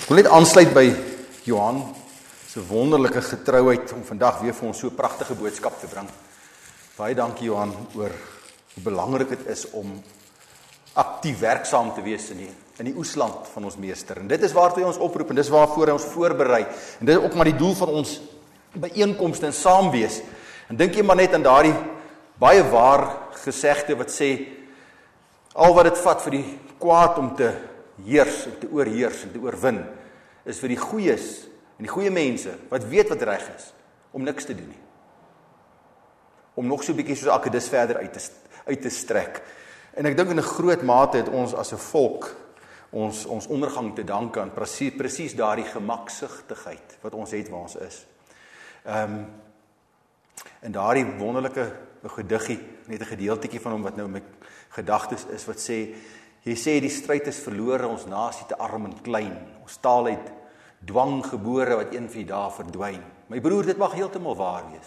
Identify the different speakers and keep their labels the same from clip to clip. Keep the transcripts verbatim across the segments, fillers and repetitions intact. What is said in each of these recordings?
Speaker 1: Ek wil net aansluit by Johan se wonderlike getrouheid om vandag weer vir ons so 'n pragtige boodskap te bring. Baie dankie Johan oor hoe belangrik dit is om aktief werksaam te wees in die, in die oesland van ons meester. En dit is waartoe hy ons oproep en dis waarvoor hy ons voorberei. En dit is ook maar die doel van ons byeenkomste en saam wees. En dink jy maar net aan daardie baie waar gesegde wat sê, al wat dit vat vir die kwaad om te heers, en te oorheers en te oorwin, is vir die goeies en die goeie mense, wat weet wat reg is, om niks te doen nie. Om nog so 'n bietjie soos Akedus verder uit te, uit te strek. En ek dink in 'n groot mate het ons as 'n volk, ons, ons ondergang te danke aan presies, presies daardie gemaksigtigheid, wat ons het waar ons is. Um, en daardie wonderlike gediggie, net 'n gedeeltetjie van hom wat nou my gedagtes is, wat sê, jy sê die stryd is verlore, ons nasie te arm en klein, ons taal het dwang gebore wat een van die dae verdwyn. My broer, dit mag heeltemal waar wees.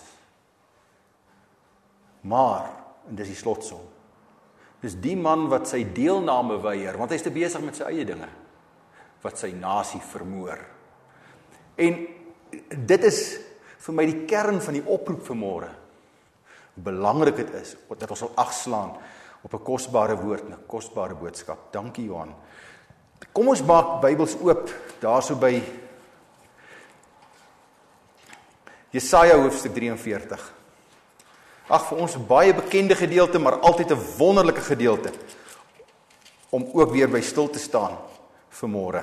Speaker 1: Maar, en dis die slotsom, dis die man wat sy deelname weier, want hy is te besig met sy eie dinge, wat sy nasie vermoor. En dit is vir my die kern van die oproep vanmôre. Hoe belangrik dit is, dat ons sal agslaan op 'n kosbare woord en 'n kosbare boodskap. Dankie Johan. Kom ons maak Bybels oop, daarso by Jesaja hoofstuk drie en veertig. Ag, vir ons 'n baie bekende gedeelte, maar altyd 'n wonderlike gedeelte, om ook weer by stil te staan vanmôre.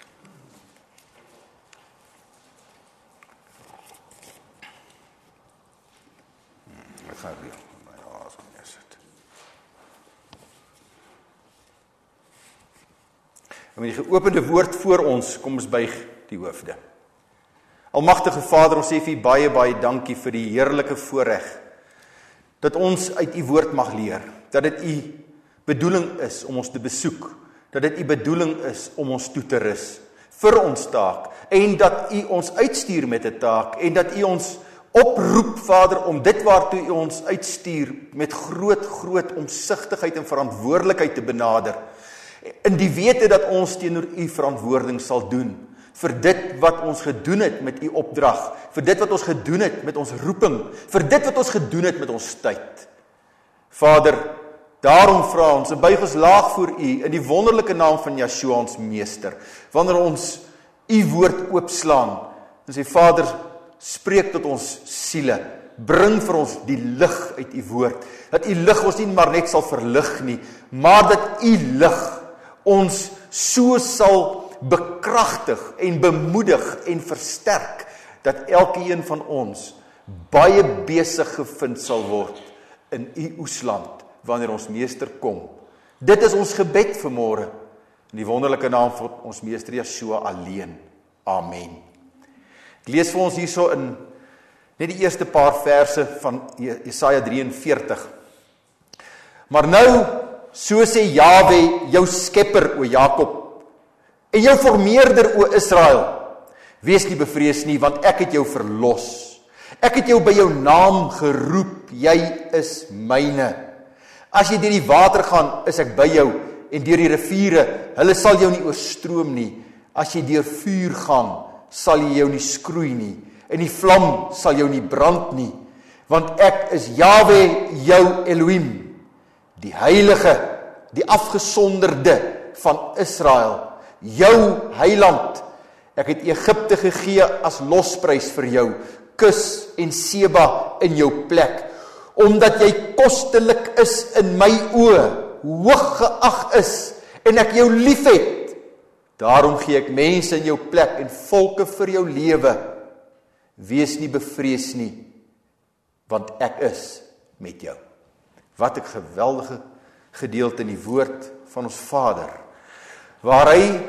Speaker 1: Ek gaan weer. En met die geopende woord voor ons, kom ons buig die hoofde. Almagtige Vader, ons sê vir U baie, baie dankie vir die heerlike voorreg, dat ons uit U woord mag leer, dat dit U bedoeling is om ons te besoek, dat dit U bedoeling is om ons toe te rus, vir ons taak, en dat U ons uitstuur met 'n taak, en dat U ons oproep, Vader, om dit waartoe U ons uitstuur, met groot, groot omsigtigheid en verantwoordelikheid te benader, in die wete dat ons teenoor U verantwoording sal doen, vir dit wat ons gedoen het met U opdrag, vir dit wat ons gedoen het met ons roeping, vir dit wat ons gedoen het met ons tyd. Vader, daarom vra ons, en buig ons laag voor U, in die wonderlike naam van Yeshua ons meester, wanneer ons U woord oopslaan, en sê, Vader, spreek tot ons siele, bring vir ons die lig uit U woord, dat U lig ons nie maar net sal verlig nie, maar dat U lig ons so sal bekragtig en bemoedig en versterk, dat elkeen van ons baie besig gevind sal word in U oesland, wanneer ons meester kom. Dit is ons gebed vanmôre, in die wonderlike naam van ons meester Yeshua alleen. Amen. Ek lees vir ons hierso in net die eerste paar verse van Jesaja drie en veertig. Maar nou, so sê Jahwe, jou skepper, o Jakob, en jou formeerder, o Israel, wees nie bevrees nie, want ek het jou verlos. Ek het jou by jou naam geroep, jy is myne. As jy deur die water gaan, is ek by jou, en deur die riviere, hulle sal jou nie oorstroom nie. As jy deur vuur gaan, sal jy jou nie skroei nie, en die vlam sal jou nie brand nie, want ek is Jahwe, jou Elohim, die heilige, die afgesonderde van Israel, jou heiland. Ek het Egipte gegee as losprys vir jou, Kus en Seba in jou plek, omdat jy kostelik is in my oë, hoog geag is, en ek jou lief het. Daarom gee ek mense in jou plek en volke vir jou lewe. Wees nie bevrees nie, want ek is met jou. Wat 'n geweldige gedeelte in die woord van ons Vader, waar hy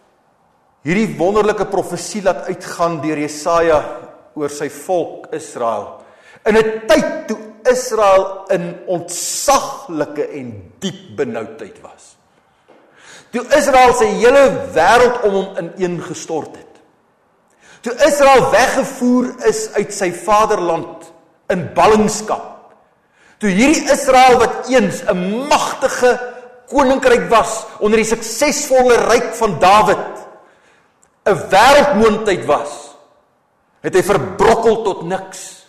Speaker 1: hierdie wonderlike profesie laat uitgaan deur Jesaja oor sy volk Israel, in 'n tyd toe Israel in ontsaglike en diep benoudheid was. Toe Israel sy hele wêreld om hom ineengestort het. Toe Israel weggevoer is uit sy vaderland in ballingskap. Toe hierdie Israel wat eens 'n magtige koninkryk was onder die suksesvolle ryk van Dawid, 'n wêreldmoondheid was, het hy verbrokkel tot niks.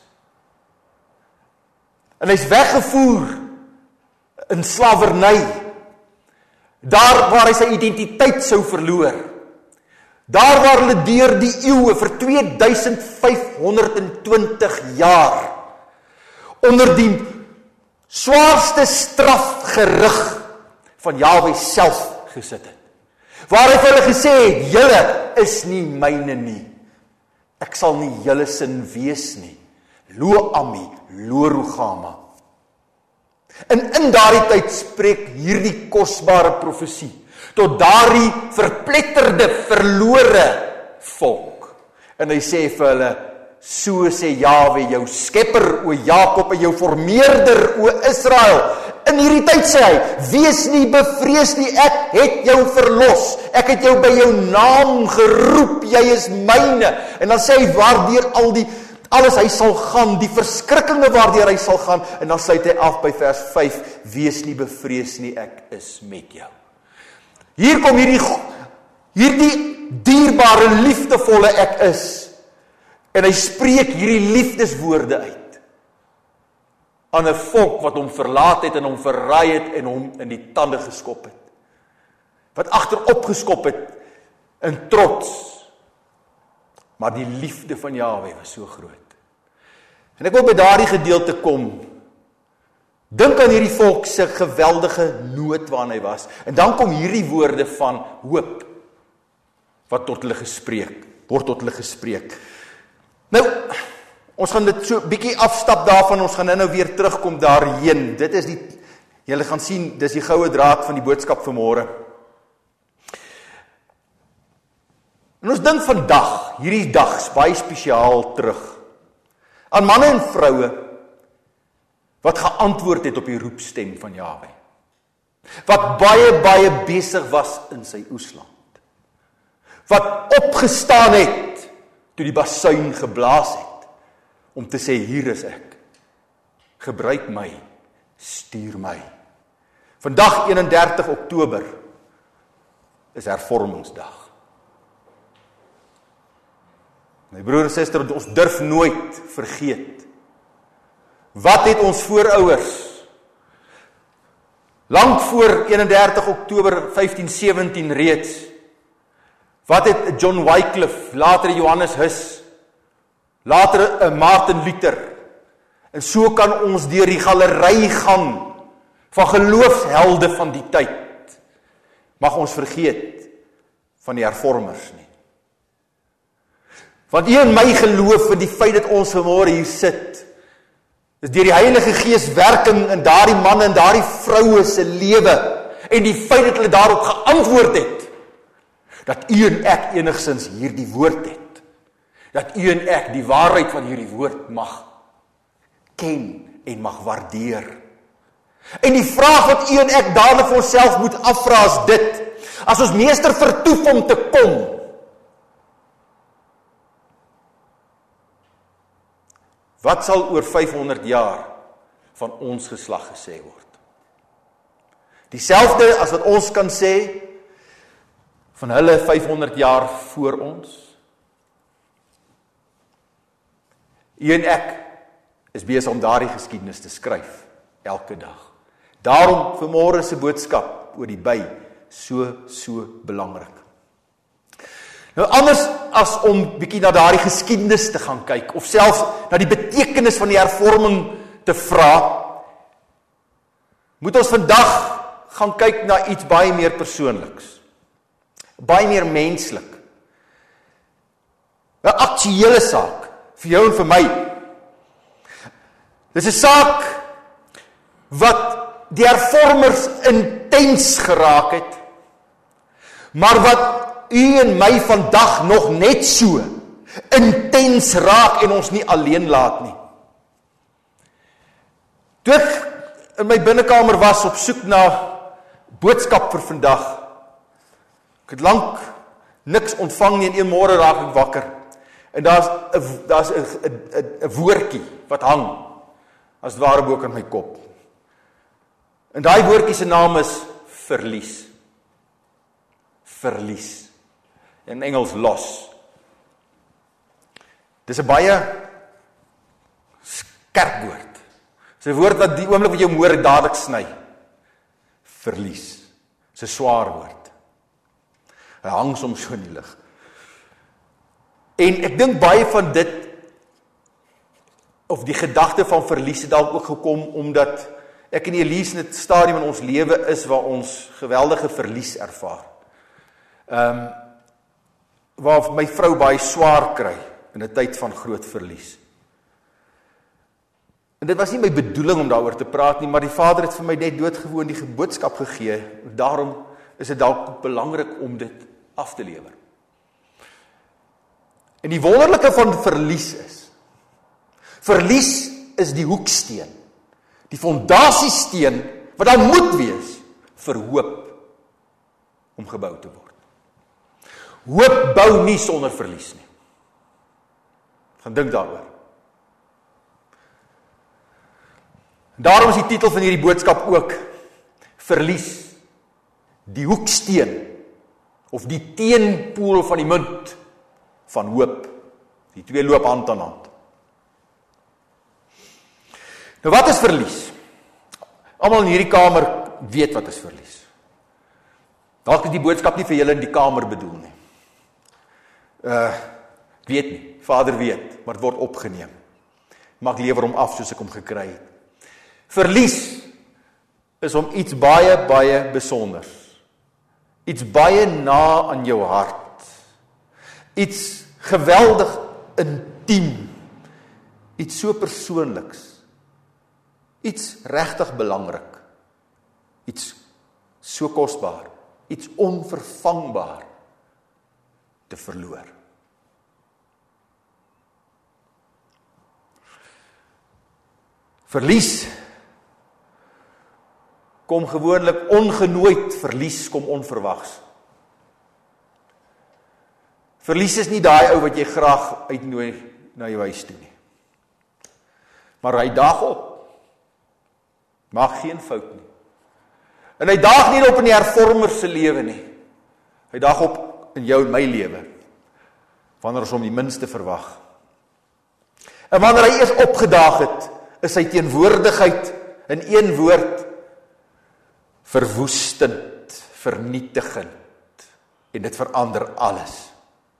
Speaker 1: En hy's weggevoer in slawerny, daar waar hy sy identiteit sou verloor, daar waar hulle deur die eeue vir twee duisend vyf honderd en twintig jaar onder die swaarste strafgerig van Jahwe self gesit het. Waar hy vir hulle gesê het, julle is nie myne nie. Ek sal nie julle sin wees nie. Lo Ami, lo Rugama. En in daardie tyd spreek hierdie kosbare profesie tot daardie verpletterde, verlore volk. En hy sê vir hulle, so sê Jahwe, jou skepper, o Jakob, en jou formeerder, o Israel. In hierdie tyd sê hy, wees nie bevrees nie, ek het jou verlos, ek het jou by jou naam geroep, jy is myne. En dan sê hy, waardeur al die, alles hy sal gaan, die verskrikkinge waardeur hy sal gaan, en dan sluit hy af by vers vyf, wees nie bevrees nie, ek is met jou. Hier kom hierdie, hierdie dierbare, liefdevolle ek is, en hy spreek hierdie liefdeswoorde uit, aan 'n volk wat hom verlaat het, en hom verraai het, en hom in die tande geskop het, wat agterop geskop het, in trots, maar die liefde van Jahwe was so groot. En ek wil by daardie gedeelte kom, dink aan hierdie volk se geweldige nood waarin hy was, en dan kom hierdie woorde van hoop, wat tot hulle gespreek, word tot hulle gespreek. Nou, ons gaan dit so bietjie afstap daarvan, ons gaan nou weer terugkom daarheen. Dit is die, julle gaan sien, dis die goue draad van die boodskap vanmôre. En ons dink vandag, hierdie dag is baie spesiaal terug, aan manne en vroue, wat geantwoord het op die roepstem van Jahwe. Wat baie, baie besig was in sy oesland. Wat opgestaan het, toe die basuin geblaas het, om te sê, hier is ek, gebruik my, stuur my. Vandag een en dertig Oktober is hervormingsdag. My broer en suster, ons durf nooit vergeet, wat het ons voorouers, lang voor een en dertig Oktober vyftien sewentien reeds, wat het John Wycliffe, later Johannes Hus, later Martin Luther, en so kan ons deur die galery gaan, van geloofshelde van die tyd, mag ons vergeet, van die hervormers nie. Want u en my geloof in die feit dat ons vanmôre hier sit, is deur die Heilige Gees werking in daardie manne en daardie vroue se lewe, en die feit dat hulle daarop geantwoord het, dat u en ek enigstens hierdie woord het, dat u en ek die waarheid van hierdie woord mag ken en mag waardeer. En die vraag wat u en ek daarna vir onsself moet afvra is dit, as ons meester vertoef om te kom, wat sal oor vyfhonderd jaar van ons geslag gesê word? Dieselfde as wat ons kan sê van hulle vyfhonderd jaar voor ons. U en ek is besig om daardie geskiedenis te skryf, elke dag. Daarom vanmôre se boodskap oor die by, so, so belangrik. Nou anders as om bietjie na daardie geskiedenis te gaan kyk, of selfs na die betekenis van die hervorming te vra, moet ons vandag gaan kyk na iets baie meer persoonliks, baie meer menslik, 'n aktuele saak, vir jou en vir my. Dis 'n saak wat die hervormers intens geraak het, maar wat u en my vandag nog net so intens raak en ons nie alleen laat nie. Toe ek in my binnekamer was op soek na boodskap vir vandag, ek het lank niks ontvang nie, en een môre raak ek wakker, en daar's 'n daar's 'n 'n woordjie wat hang as het ware bo in my kop. En daai woordjie se naam is verlies. Verlies. in Engels loss. Dis 'n baie skerp woord. Dis 'n woord wat die oomblik wat jy hom hoor dadelik sny. Verlies. Dis 'n swaar woord. Hy hang soms so in die lug. En ek dink baie van dit, of die gedagte van verlies het dalk ook gekom, omdat ek en Elise in 'n stadium in ons lewe is, waar ons geweldige verlies ervaar. Ehm, um, waar my vrou baie swaar kry, in 'n tyd van groot verlies. En dit was nie my bedoeling om daaroor te praat nie, maar die Vader het vir my net doodgewoon die boodskap gegee, daarom is dit dalk belangrik om dit af te lewer. En die wonderlike van verlies is, verlies is die hoeksteen, die fondasiesteen, wat daar moet wees, vir hoop, om gebou te word. Hoop bou nie sonder verlies nie. Gaan dink daaroor. Daarom is die titel van hierdie boodskap ook, verlies, die hoeksteen, of die teenpool van die munt, van hoop. Die twee loop hand aan hand. Nou wat is verlies? Almal in hierdie kamer weet wat is verlies. Dalk is die boodskap nie vir julle in die kamer bedoel nie. Uh, weet nie, Vader weet, maar het word opgeneem. Mag lewer hom af soos ek hom gekry het. Verlies is om iets baie, baie besonders. Iets baie na aan jou hart. Iets geweldig intiem. Iets so persoonliks. Iets regtig belangrik. Iets so kosbaar. Iets onvervangbaar te verloor. Verlies kom gewoonlik ongenooid, verlies kom onverwags. Verlies is nie daai ou wat jy graag uitnooi na jou huis toe nie. Maar hy daag op. Maak geen fout nie. En hy daag nie op in die hervormer se lewe nie. Hy daag op in jou en my lewe. Wanneer ons hom die minste verwag. En wanneer hy eers opgedaag het, is sy teenwoordigheid in een woord verwoestend, vernietigend, en dit verander alles.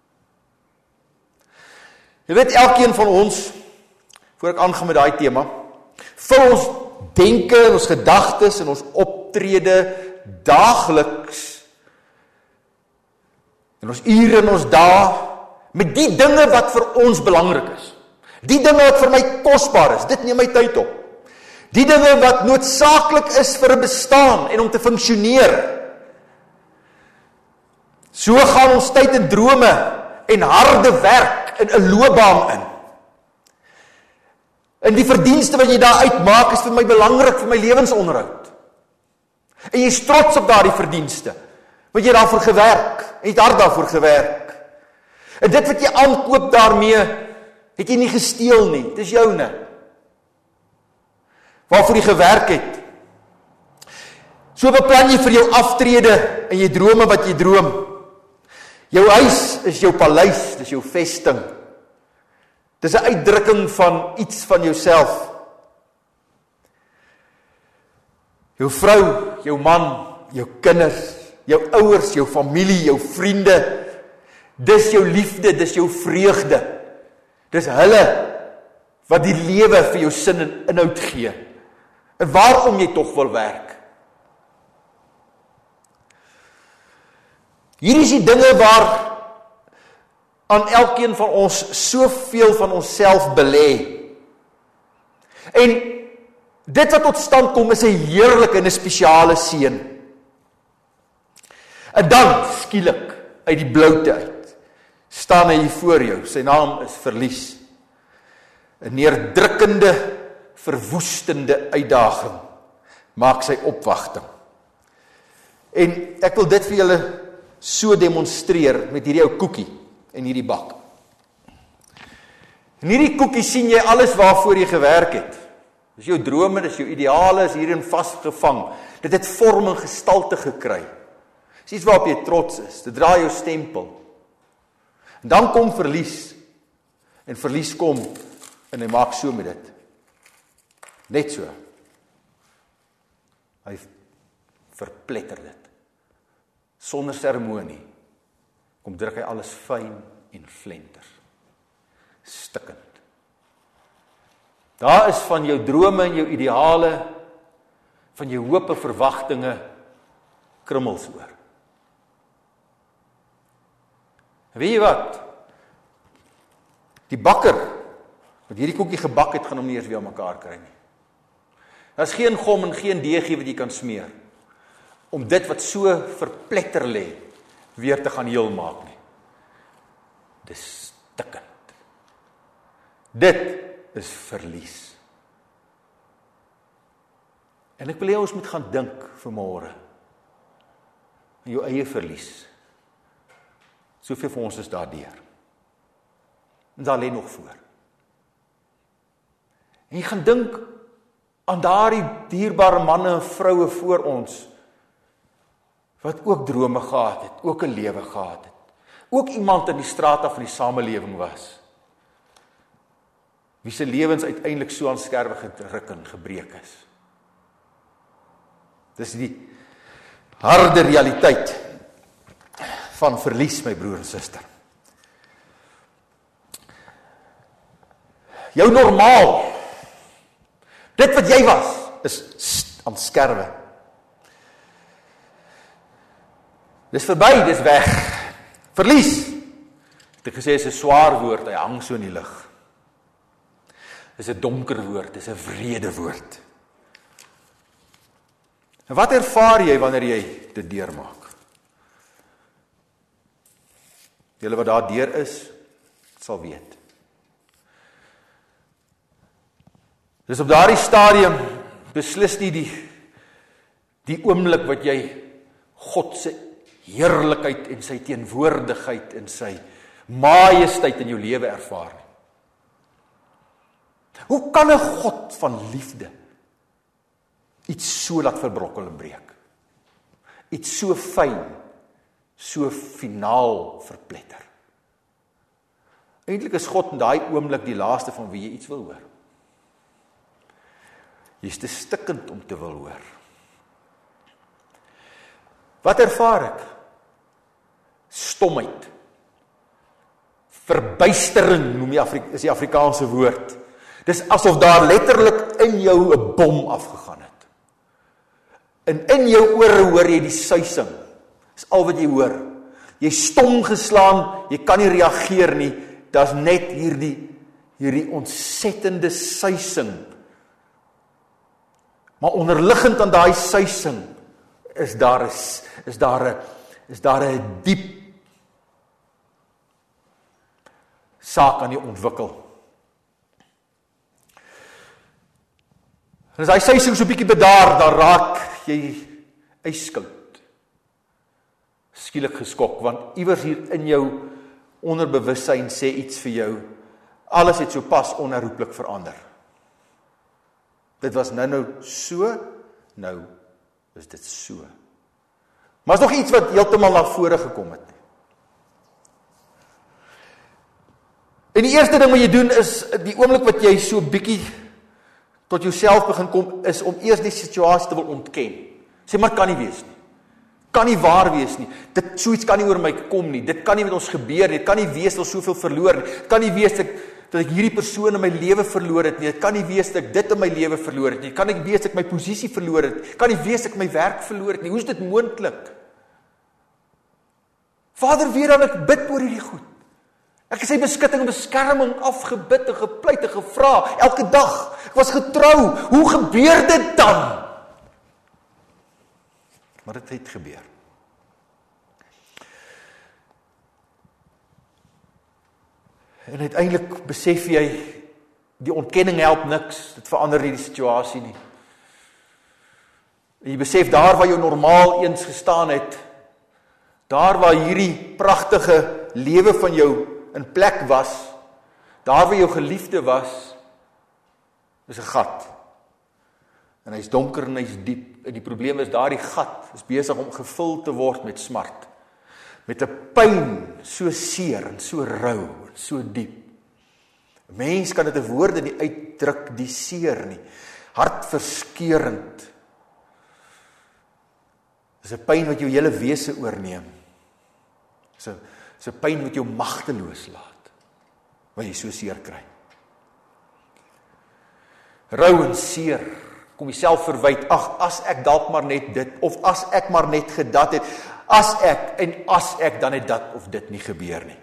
Speaker 1: Jy weet, elkeen van ons, voor ek aangaan met daai tema, vul ons denke en ons gedagtes en ons optrede daagliks, en ons ure en ons dae, met die dinge wat vir ons belangrik is. Die dinge wat vir my kosbaar is, dit neem my tyd op. Die dinge wat noodsaaklik is vir 'n bestaan en om te funksioneer. So gaan ons tyd in drome en harde werk in 'n loopbaan in. En die verdienste wat jy daar uitmaak is vir my belangrik vir my lewensonderhoud. En jy is trots op daardie verdienste, want jy daarvoor gewerk, en jy het hard daarvoor gewerk. En dit wat jy aankoop daarmee, het jy nie gesteel nie, dit is joune. Waarvoor jy gewerk het. So beplan jy vir jou aftrede en jy drome wat jy droom. Jou huis is jou paleis, dis jou vesting. Dis 'n uitdrukking van iets van jouself. Jou vrou, jou man, jou kinders, jou ouers, jou familie, jou vriende, dis jou liefde, dis jou vreugde. Dis hulle wat die lewe vir jou sin en inhoud gee. En waarom jy tog wil werk. Hier is die dinge waar aan elkeen van ons soveel van onsself belê. En dit wat tot stand kom is 'n heerlike en 'n spesiale seën. En dan skielik uit die bloute uit staan hy hier voor jou. Sy naam is verlies. 'n Neerdrukkende, verwoestende uitdaging maak sy opwagting. En ek wil dit vir julle so demonstreer met hierdie ou koekie en hierdie bak. In hierdie koekie sien jy alles waarvoor jy gewerk het. Dis jou drome, dis jou ideale, is hierin vasgevang. Dit het vorm en gestalte gekry. Dis iets waarop jy trots is. Dit dra jou stempel. En dan kom verlies. En verlies kom en hy maak so met dit. Net so. Hy verpletter dit. Sonder seremonie. Kom druk hy alles fyn en flenter. Stikkend. Daar is van jou drome en jou ideale, van jou hoop en verwagtinge, krummels oor. Weet jy wat? Die bakker, wat hierdie koekie gebak het, gaan hom nie eens weer aan mekaar kry nie. Daar is geen gom en geen deegie wat jy kan smeer, om dit wat so verpletter lê, weer te gaan heel maak nie. Dis stikkend. Dit is verlies. En ek wil hê ons moet gaan dink vanmôre aan jou eie verlies. Soveel van ons is daardeur. En daar lê nog voor. En jy gaan dink aan daardie dierbare manne en vroue voor ons, wat ook drome gehad het, ook 'n lewe gehad het. Ook iemand in die straat af van die samelewing was. Wie se lewens uiteindelik so aan skerwe gedruk en gebreek is. Dis die harde realiteit van verlies, my broer en suster. Jou normaal, dit wat jy was, is aan skerwe. Dis verby, dis weg. Verlies. Het ek gesê, is 'n swaar woord, hy hang so in die lug. Dis 'n donker woord, dis 'n wrede woord. En wat ervaar jy wanneer jy dit deurmaak? Julle wat daar deur is, sal weet. Dis op daardie stadium beslis nie die die oomblik wat jy God se heerlikheid en sy teenwoordigheid en sy majesteit in jou lewe ervaar. Hoe kan 'n God van liefde iets so laat verbrokkel en breek? Iets so fyn, so finaal verpletter. Eintlik is God in daai oomblik die laaste van wie jy iets wil hoor. Jy's te stikkend om te wil hoor. Wat ervaar ek? Stomheid. Verbuistering noem die Afri- is die Afrikaanse woord. Dis asof daar letterlik in jou 'n bom afgegaan het. En in jou ore hoor jy die suising. Dis al wat jy hoor. Jy stom geslaan, jy kan nie reageer nie. Daar's net hierdie hierdie ontsettende suising. Maar onderliggend aan daai suising is daar is is daar 'n is daar 'n diep saak aan die ontwikkel. En as hy suising so 'n bietjie bedaar, dan raak jy ijskoud. Skielik geskok, want iewers hier in jou onderbewussyn sê iets vir jou, alles het so pas onherroepelik verander. Dit was nou nou so, nou is dit so. Maar is nog iets wat heeltemal na vore gekom het. En die eerste ding wat jy doen is, die oomblik wat jy so bietjie tot jouself begin kom, is om eers die situasie te wil ontken. Sê maar, kan nie wees nie. Kan nie waar wees nie. Dit so iets kan nie oor my kom nie. Dit kan nie met ons gebeur nie. Dit kan nie wees dat ons soveel verloor nie. Dit kan nie wees dat ek, dat ek hierdie persoon in my lewe verloor het nie. Dit kan nie wees dat ek dit in my lewe verloor het nie. Dit kan nie wees dat ek my posisie verloor het. Dit kan nie wees dat ek my werk verloor het nie. Hoe is dit moontlik? Vader, weer dan ek bid oor hierdie goed. Ek het sy beskutting en beskerming afgebid en gepleit en gevra, elke dag. Ek was getrou. Hoe gebeur dit dan? Maar dit het gebeur. En uiteindelik besef jy, die ontkenning help niks, dit verander nie die situasie nie. En jy besef, daar waar jy normaal eens gestaan het, daar waar hierdie pragtige lewe van jou in plek was, daar waar jou geliefde was, is 'n gat. En hy's donker en hy's diep. En die probleem is, daardie gat is besig om gevul te word met smart. met 'n pyn so seer en so rou en so diep. 'n Mens kan dit in woorde nie uitdruk, die seer nie. Hartverskeurend. Dis 'n pyn wat jou hele wese oorneem. Dis 'n dis 'n pyn wat jou magteloos laat, wat jy so seer kry. Rou en seer, kom jouself verwyd, ag, as ek dalk maar net dit, of as ek maar net gedat het, as ek, en as ek, dan het dat of dit nie gebeur nie.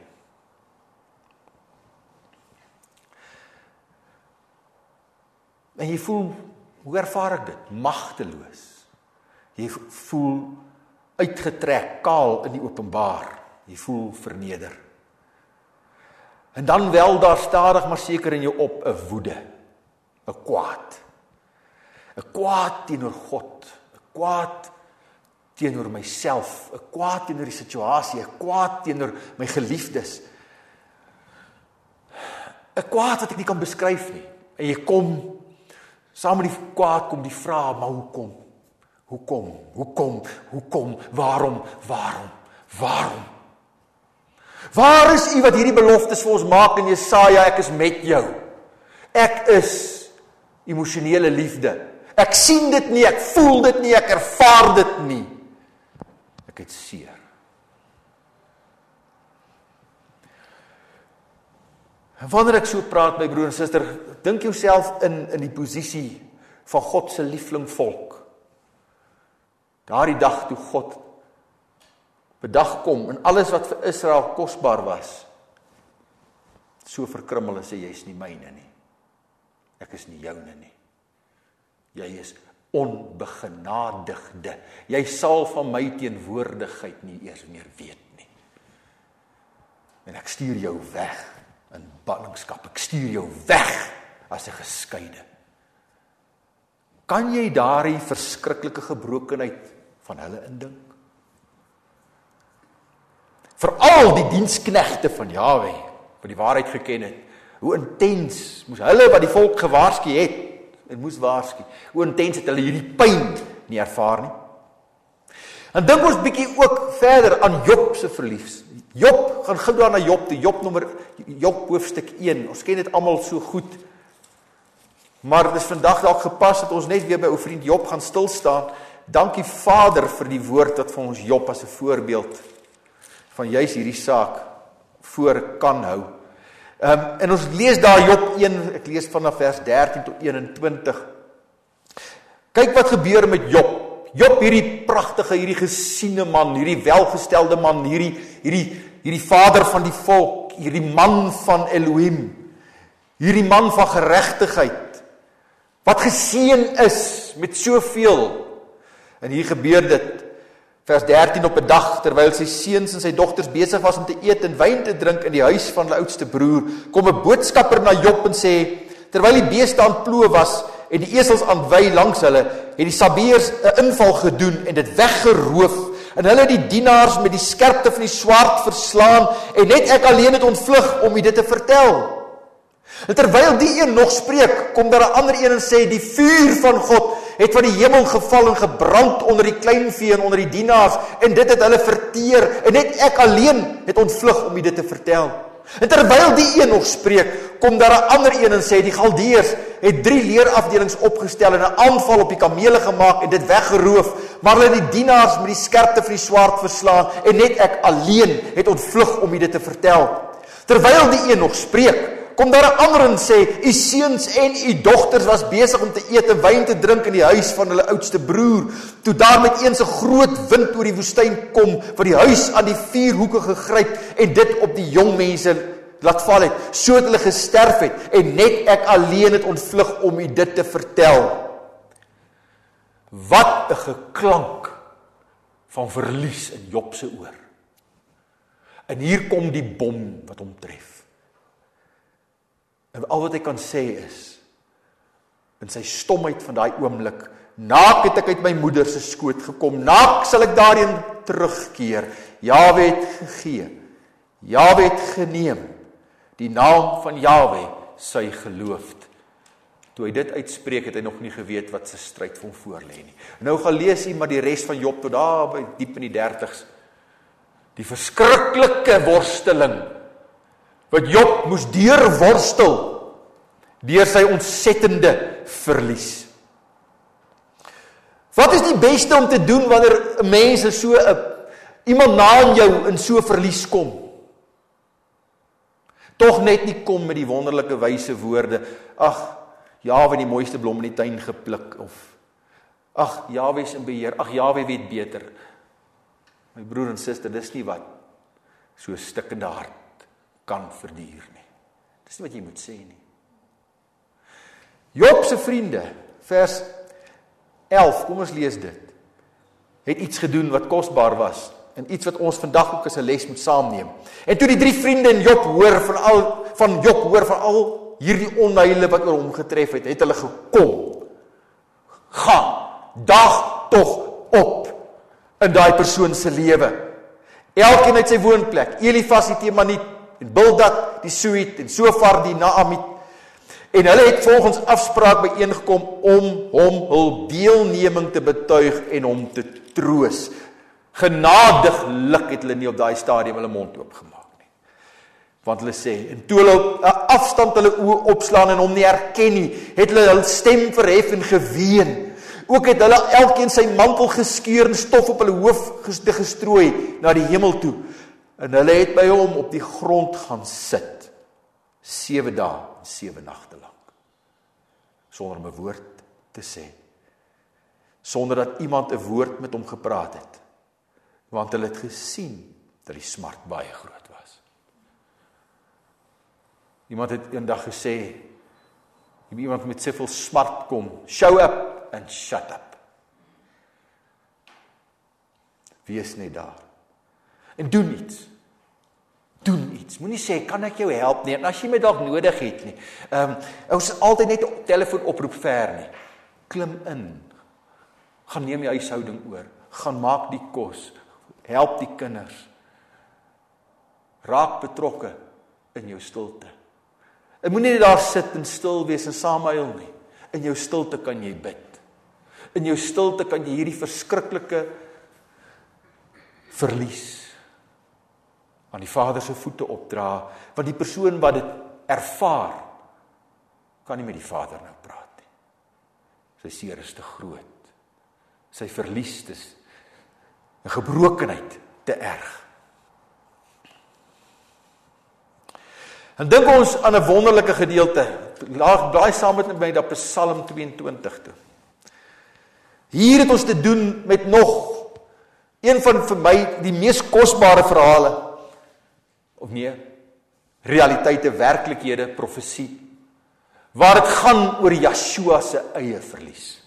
Speaker 1: En jy voel, hoe ervaar ek dit? Magteloos. Jy voel uitgetrek, kaal in die openbaar. Jy voel verneder. En dan wel daar stadig maar seker in jou op 'n woede, 'n kwaad. 'n Kwaad teenoor God, 'n kwaad teenoor myself, 'n kwaad teenoor die situasie, 'n kwaad teenoor my geliefdes. 'n Kwaad wat ek nie kan beskryf nie. En jy kom, saam met die kwaad kom die vraag, maar hoekom? Hoekom? Hoekom? Hoekom? Waarom? Waarom? Waarom? Waar is U wat hierdie beloftes vir ons maak in Jesaja, ek is met jou. Ek is emosionele liefde. Ek sien dit nie, ek voel dit nie, ek ervaar dit nie. Ek het seer. En wanneer ek so praat, my broer en suster, dink jouself in, in die posisie van God se liefling volk. Daardie dag toe God op 'n dag kom en alles wat vir Israel kosbaar was, so verkrummel en sê, jy is nie myne nie. Ek is nie joune nie. Jy is onbegenadigde. Jy sal van my teenwoordigheid nie eers meer weet nie. En ek stuur jou weg in ballingskap. Ek stuur jou weg as 'n geskeide. Kan jy daardie verskriklike gebrokenheid van hulle indink? Veral die diensknegte van Jahwe, wat die waarheid geken het, hoe intens moes hulle wat die volk gewaarsku het, en moes waarsku, hoe intens het hulle hierdie pyn nie ervaar nie. En dink ons bietjie ook verder aan Job se verlies. Job, gaan gou daar na Job toe, Job nommer, Job hoofstuk een, ons ken dit almal so goed, maar dit is vandag dalk gepas dat ons net weer by ou vriend Job gaan stilstaan. Dankie Vader vir die woord wat vir ons Job as 'n voorbeeld van juis hierdie saak voor kan hou. Um, en ons lees daar Job een, ek lees vanaf vers dertien tot eenentwintig. Kyk wat gebeur met Job. Job, hierdie pragtige, hierdie gesiene man, hierdie welgestelde man, hierdie, hierdie, hierdie vader van die volk, hierdie man van Elohim, hierdie man van geregtigheid, wat geseën is met soveel. En hier gebeur dit, vers dertien, op 'n dag, terwyl sy seuns en sy dogters besig was om te eet en wyn te drink in die huis van hulle oudste broer, kom 'n boodskapper na Job en sê, terwyl die beeste aan ploeg was en die esels aan wy langs hulle, het die Sabeërs 'n inval gedoen en dit weggeroof, en hulle die dienaars met die skerpte van die swaard verslaan, en net ek alleen het ontvlug om u dit te vertel. En terwyl die een nog spreek, kom daar 'n ander een en sê, die vuur van God het van die hemel geval en gebrand onder die kleinvee en onder die dienaars, en dit het hulle verteer, en net ek alleen het ontvlug om u dit te vertel. En terwyl die een nog spreek, kom daar 'n ander een en sê, die Galdeërs het drie leerafdelings opgestel en 'n aanval op die kamele gemaak en dit weggeroof, maar hulle het die dienaars met die skerpte van die swaard verslaan, en net ek alleen het ontvlug om u dit te vertel. Terwyl die een nog spreek, kom daar 'n ander en sê, u seuns en u dogters was besig om te eet en wyn te drink in die huis van hulle oudste broer, toe daar met eens 'n groot wind oor die woestyn kom, wat die huis aan die vier hoeke gegryp en dit op die jong mense laat val het, so het hulle gesterf het, en net ek alleen het ontvlug om u dit te vertel. Wat 'n geklank van verlies in Job se oor. En hier kom die bom wat hom tref. En al wat hy kan sê is, in sy stomheid van daai oomblik, naak het ek uit my moeder se skoot gekom, naak sal ek daarheen terugkeer. Jahwe het gegee, Jahwe het geneem, die naam van Jahwe sy geloofd. Toe hy dit uitspreek, het hy nog nie geweet wat sy stryd van voor lê nie. Nou gaan lees hy maar die res van Job tot daar by diep in die dertigs. Die verskriklike worsteling wat Job moes deurworstel deur sy ontsettende verlies. Wat is die beste om te doen wanneer 'n mens so 'n iemand na in jou in so verlies kom? Tog net nie kom met die wonderlike wyse woorde, ag, Jahwe die mooiste blom in die tuin gepluk, of ag, Jahwe is in beheer, ag, Jahwe weet beter. My broer en suster, dis nie wat so 'n stikkende hart kan verduur nie. Dis nie wat jy moet sê nie. Job se vriende, vers elf, kom ons lees dit, het iets gedoen wat kosbaar was, en iets wat ons vandag ook as 'n les moet saamneem. En toe die drie vriende en Job hoor van al van Job hoor van al hierdie onheile wat oor hom getref het, het hulle gekom. Gaan, dag tog op in daai persoon se lewe. Elkeen het sy woonplek. Elifas die Temaniet en Bildad die Suit en Sofar die Naamit. En hulle het volgens afspraak byeengekom om hom hul deelneming te betuig en hom te troos. Genadiglik het hulle nie op daai stadium hulle mond oopgemaak nie. Want hulle sê, en toe hulle op 'n afstand hulle oë opslaan en hom nie herken nie, het hulle hul stem verhef en geween. Ook het hulle elkeen sy mantel geskeur en stof op hulle hoof gestrooi na die hemel toe. En hulle het by hom op die grond gaan sit, sewe dae en sewe nagte lang, sonder om 'n woord te sê, sonder dat iemand 'n woord met hom gepraat het, want hulle het gesien dat die smart baie groot was. Iemand het eendag gesê, iemand met soveel smart kom, show up and shut up. Wees net daar. En doen iets. Doen iets. Moenie sê, kan ek jou help nie? En as jy my dalk nodig het nie. Um, ons is altyd net 'n telefoon oproep ver nie. Klim in. Gaan neem die huishouding oor. Gaan maak die kos. Help die kinders. Raak betrokke in jou stilte. En moenie net daar sit en stil wees en saam huil nie. In jou stilte kan jy bid. In jou stilte kan jy hierdie verskriklike verlies aan die Vader se voete opdra, want die persoon wat dit ervaar, kan nie met die Vader nou praat nie. Sy seer is te groot. Sy verlies is 'n gebrokenheid te erg. En dink ons aan 'n wonderlike gedeelte. Blaai saam met my dat Psalm tweeëntwintig toe. Hier het ons te doen met nog een van vir my die mees kosbare verhale, of nee, realiteite, werklikhede, profesie, waar dit gaan oor Joshua se eie verlies.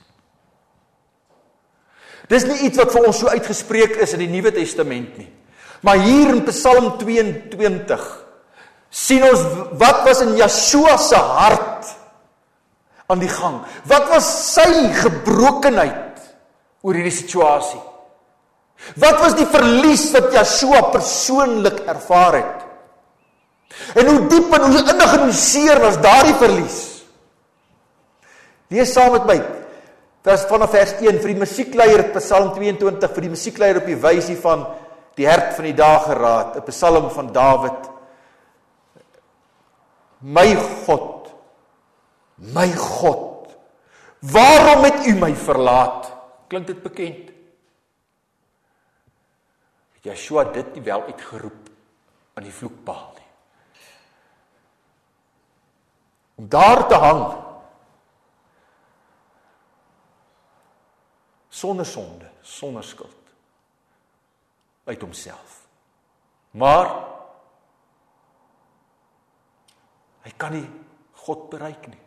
Speaker 1: Dis nie iets wat vir ons so uitgespreek is in die Nuwe Testament nie. Maar hier in Psalm tweeëntwintig sien ons wat was in Joshua se hart aan die gang. Wat was sy gebrokenheid oor hierdie situasie? Wat was die verlies wat Joshua persoonlik ervaar het? En hoe diep en hoe innig en hoe seer was daardie verlies? Lees saam met my, vers vanaf vers een, vir die musiekleier, Psalm tweeëntwintig, vir die musiekleier op die wysie van die hert van die dageraad, 'n psalm van Dawid. My God, my God, waarom het u my verlaat? Klink dit bekend? Het Joshua dit nie wel uitgeroep aan die vloekpaal nie? Om daar te hang, sonder sonde, sonder skuld, uit homself. Maar hy kan nie God bereik nie.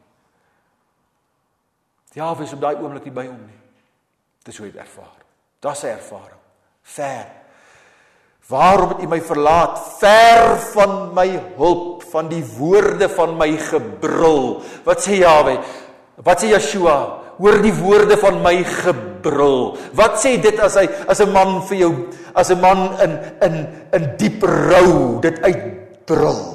Speaker 1: Jahwe is op daai oomblik nie by hom nie. Dis hoe hy het ervaar. Dis sy ervaring. Ver. Waarom het u my verlaat? Ver van my hulp, van die woorde van my gebrul. Wat sê Jahwe? Wat sê Joshua? Hoor die woorde van my gebrul. Wat sê dit as hy as 'n man vir jou, as 'n man in in in diep rou dit uitbrul?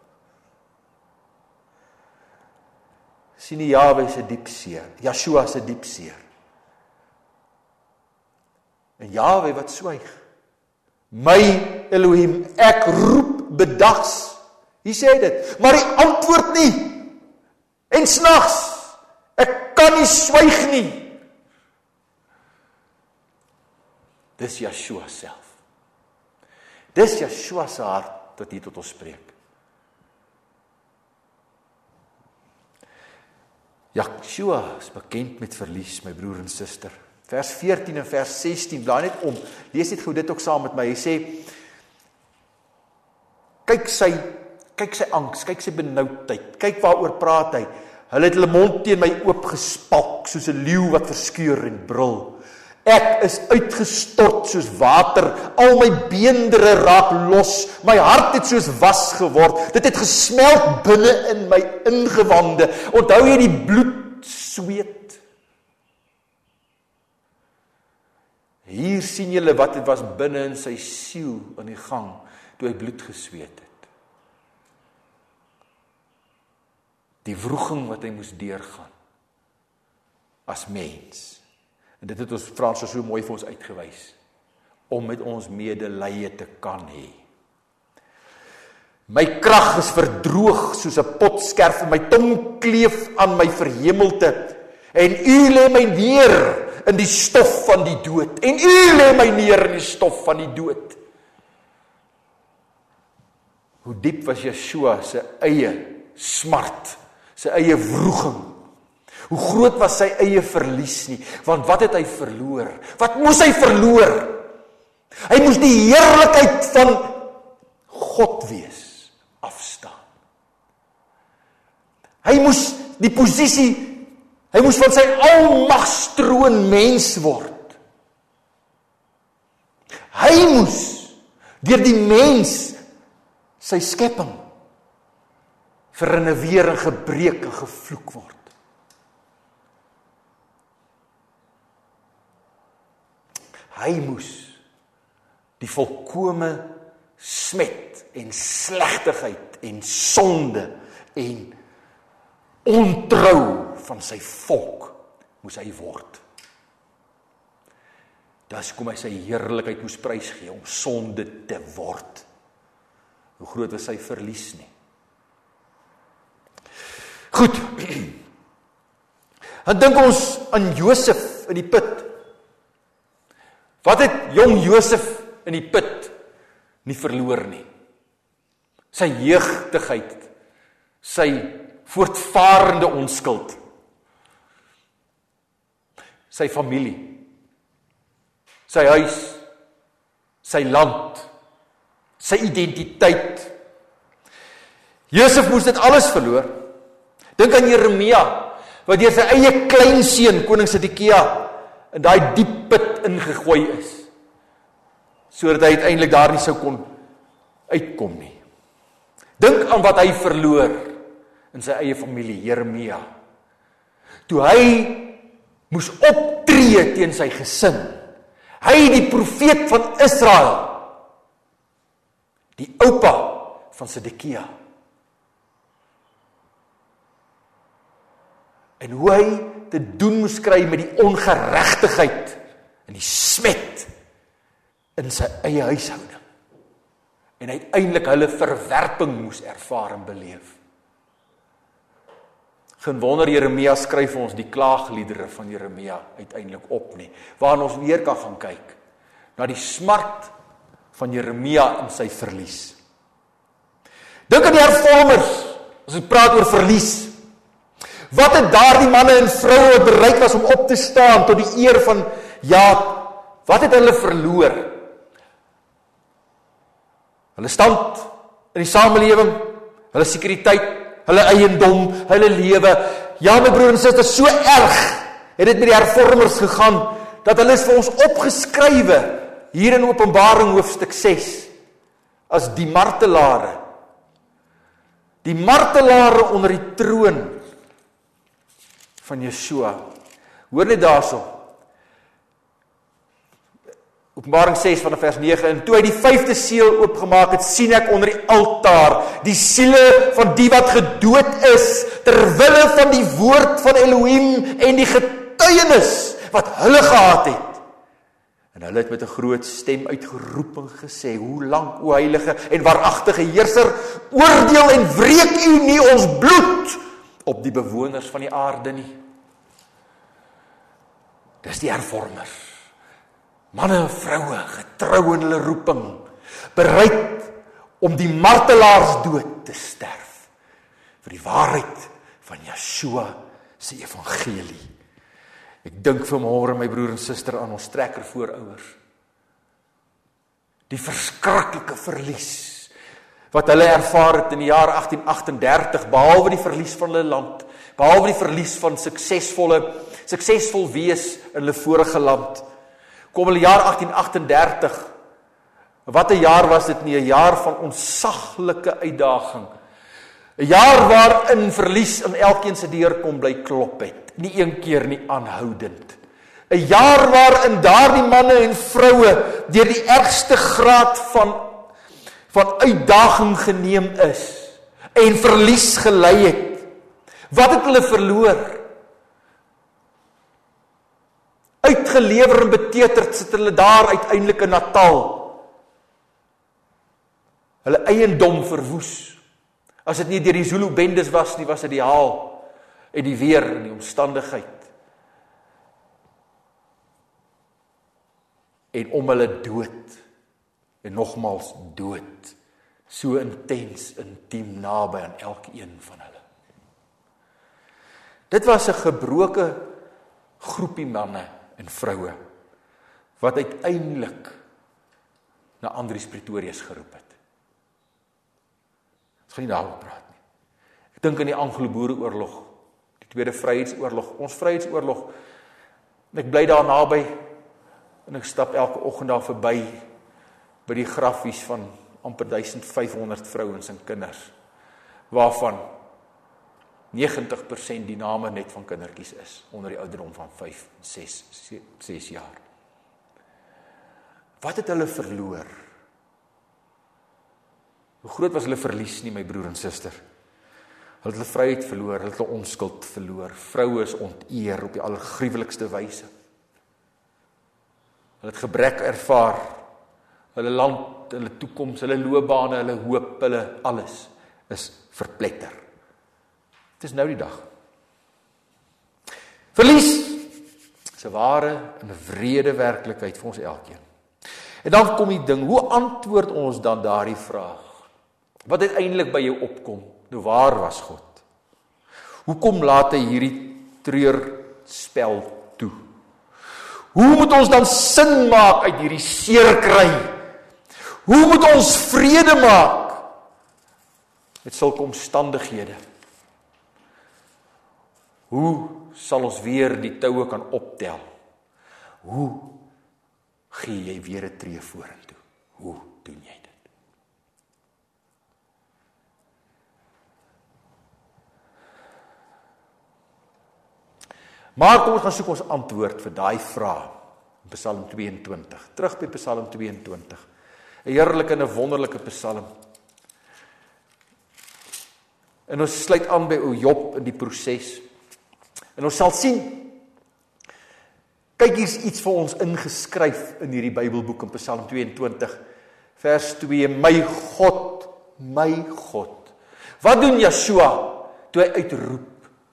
Speaker 1: Sien die Jahwe se diep seer, Joshua se diep seer. En Jahwe wat swyg, My Elohim, ek roep bedags. Hier sê dit, maar hy antwoord nie. En snags, ek kan nie swyg nie. Dis Yeshua self. Dis Yeshua se hart wat hier tot ons spreek. Yeshua is bekend met verlies, my broer en suster. Vers veertien en vers sestien, blaai net om, lees net gou dit ook saam met my. Hy sê, kyk sy, kyk sy angs, kyk sy benoudheid, kyk waaroor praat hy. Hulle het hulle mond teen my oopgespalk, soos 'n leeu wat verskeur en brul. Ek is uitgestort soos water, al my beendere raak los, my hart het soos was geword, dit het gesmelt binne in my ingewande. Onthou jy die bloed sweet? Hier sien julle wat het was binne in sy siel in die gang, toe hy bloed gesweet het. Die wroging wat hy moes deurgaan, as mens. En dit het ons Frans so mooi vir ons uitgewys, om met ons medelee te kan hê. My krag is verdroog soos 'n potskerf en my tong kleef aan my verhemelte. En u lê my neer in die stof van die dood. En u lê my neer in die stof van die dood. Hoe diep was Yeshua se eie smart, sy eie wroging. Hoe groot was sy eie verlies nie, want wat het hy verloor? Wat moes hy verloor? Hy moes die heerlikheid van God wees, afstaan. Hy moes die posisie, hy moes van sy almagstroon mens word. Hy moes deur die mens sy skepping verinneweer en gebreek en gevloek word. Hy moes die volkome smet en slegtigheid en sonde en ontrou van sy volk moes hy word. Dis kom hy sy heerlikheid moes prysgee om sonde te word. Hoe groot was sy verlies nie? Goed. Dan dink ons aan Josef in die put. Wat het jong Josef in die put nie verloor nie? Sy jeugdigheid, sy voortvarende onskuld, sy familie, sy huis, sy land, sy identiteit. Josef moes dit alles verloor. Dink aan Jeremia, wat deur sy eie kleinseun, koning Sedekia, in daai diep put ingegooi is, sodat hy uiteindelik daar nie sou kon uitkom nie. Dink aan wat hy verloor in sy eie familie, Jeremia. Toe hy moes optree teen sy gesin. Hy die profeet van Israel, die oupa van Sedekia. En hoe hy te doen moes kry met die ongeregtigheid en die smet in sy eie huishouding. En uiteindelik hulle verwerping moes ervaar en beleef. Geen wonder Jeremia skryf ons die klaagliedere van Jeremia uiteindelik op nie, waarin ons weer kan gaan kyk na die smart van Jeremia in sy verlies. Dink aan die hervormers, as ons praat oor verlies. Wat het daardie manne en vroue wat bereid was om op te staan tot die eer van Jaap, wat het hulle verloor? Hulle stand in die samelewing, hulle sekuriteit, hulle eiendom, hulle lewe. Ja, my broer en suster, so erg het dit met die hervormers gegaan, dat hulle is vir ons opgeskrywe, hier in Openbaring hoofstuk ses, as die martelare. Die martelare onder die troon van Yeshua. Hoor net daarso. Openbaring ses van vers nege, en toe hy die vyfde seël oopgemaak het, sien ek onder die altaar die siele van die wat gedood is, terwille van die woord van Elohim en die getuienis wat hulle gehad het. En hulle het met 'n groot stem uitgeroep en gesê, hoe lank, o heilige en waaragtige heerser, oordeel en wreek u nie ons bloed op die bewoners van die aarde nie. Dis die hervormers. Manne en vroue, getrou in hulle roeping, bereid om die martelaars dood te sterf, vir die waarheid van Yeshua se evangelie. Ek dink vanmôre, my broer en suster, aan ons trekker voorouers. Die verskriklike verlies, wat hulle ervaar het in die jaar agtien agt en dertig, behalwe die verlies van hulle land, behalwe die verlies van suksesvolle, suksesvol wees in hulle vorige land, kom hulle jaar agtien agt en dertig, wat 'n jaar was dit nie, 'n jaar van ontsaglike uitdaging, 'n jaar waarin verlies in elkeen se deur kom bly klop het, nie een keer nie, aanhoudend. 'n Jaar waarin daardie manne en vroue deur die ergste graad van van uitdaging geneem is en verlies gelei het. Wat het hulle verloor? Uitgelewer en beteterd sit hulle daar uiteindelik in Natal. Hulle eiendom verwoes. As dit nie deur die Zulu bendes was nie, was dit die haal en die weer en die omstandigheid. En om hulle dood, en nogmals dood, so intens, intiem naby aan elkeen van hulle. Dit was 'n gebroke groepie manne en vroue, wat uiteindelik na Andries Pretorius geroep het. Ons gaan nie daaroor praat nie. Ek dink aan die Anglo-Boereoorlog, die Tweede Vryheidsoorlog, ons Vryheidsoorlog, en ek bly daar naby, en ek stap elke oggend daar verby, by die grafies van amper duisend vyf honderd vrouens en kinders, waarvan negentig persent die name net van kindertjies is, onder die ouderdom van vyf, ses, ses jaar. Wat het hulle verloor? Hoe groot was hulle verlies nie, my broer en suster? Hulle het hulle vryheid verloor, hulle het hulle onskuld verloor, vroue is onteer op die allergruwelikste wyse. Hulle het gebrek ervaar, hulle land, hulle toekoms, hulle loopbane, hulle hoop, hulle alles is verpletter. Het is nou die dag. Verlies is 'n ware en 'n wrede werklikheid vir ons elkeen. En dan kom die ding, hoe antwoord ons dan daardie vraag? Wat uiteindelik by jou opkom, nou waar was God? Hoekom laat hy hierdie treurspel toe? Hoe moet ons dan sin maak uit hierdie seer kry? Hoe moet ons vrede maak met sulke omstandighede? Hoe sal ons weer die toue kan optel? Hoe gee jy weer 'n tree vorentoe? Hoe doen jy dit? Maar kom ons gaan soek ons antwoord vir daai vraag in Psalm twee en twintig. Terug by Psalm twee en twintig. 'n Heerlike en 'n wonderlike Psalm. En ons sluit aan by ou Job in die proses. En ons sal sien, kyk hier's iets vir ons ingeskryf in hierdie Bybelboek in Psalm twee en twintig, vers twee, my God, my God. Wat doen Yeshua toe hy uitroep?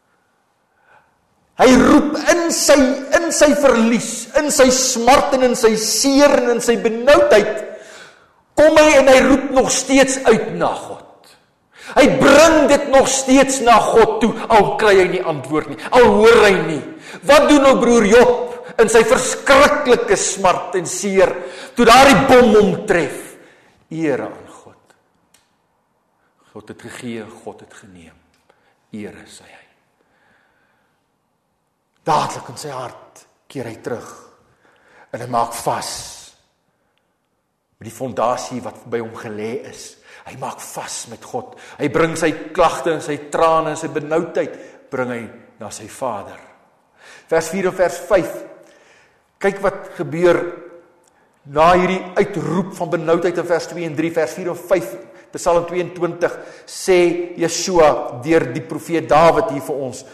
Speaker 1: Hy roep in sy, in sy verlies, in sy smart en in sy seer en in sy benoudheid, kom hy en hy roep nog steeds uit na God. Hy bring dit nog steeds na God toe, al kry hy nie antwoord nie, al hoor hy nie. Wat doen nou broer Job in sy verskriklike smart en seer, toe daardie bom hom tref? Ere aan God. God het gegee, God het geneem. Ere, sê hy. Dadelik in sy hart keer hy terug en hy maak vas met die fondasie wat by hom gelê is. Hy maak vas met God. Hy bring sy klagte en sy trane en sy benoudheid bring hy na sy Vader. Vers vier en vers vyf. Kyk wat gebeur na hierdie uitroep van benoudheid in vers twee en drie, vers vier en vyf. Psalm twee en twintig sê Yeshua deur die profeet Dawid hier vir ons: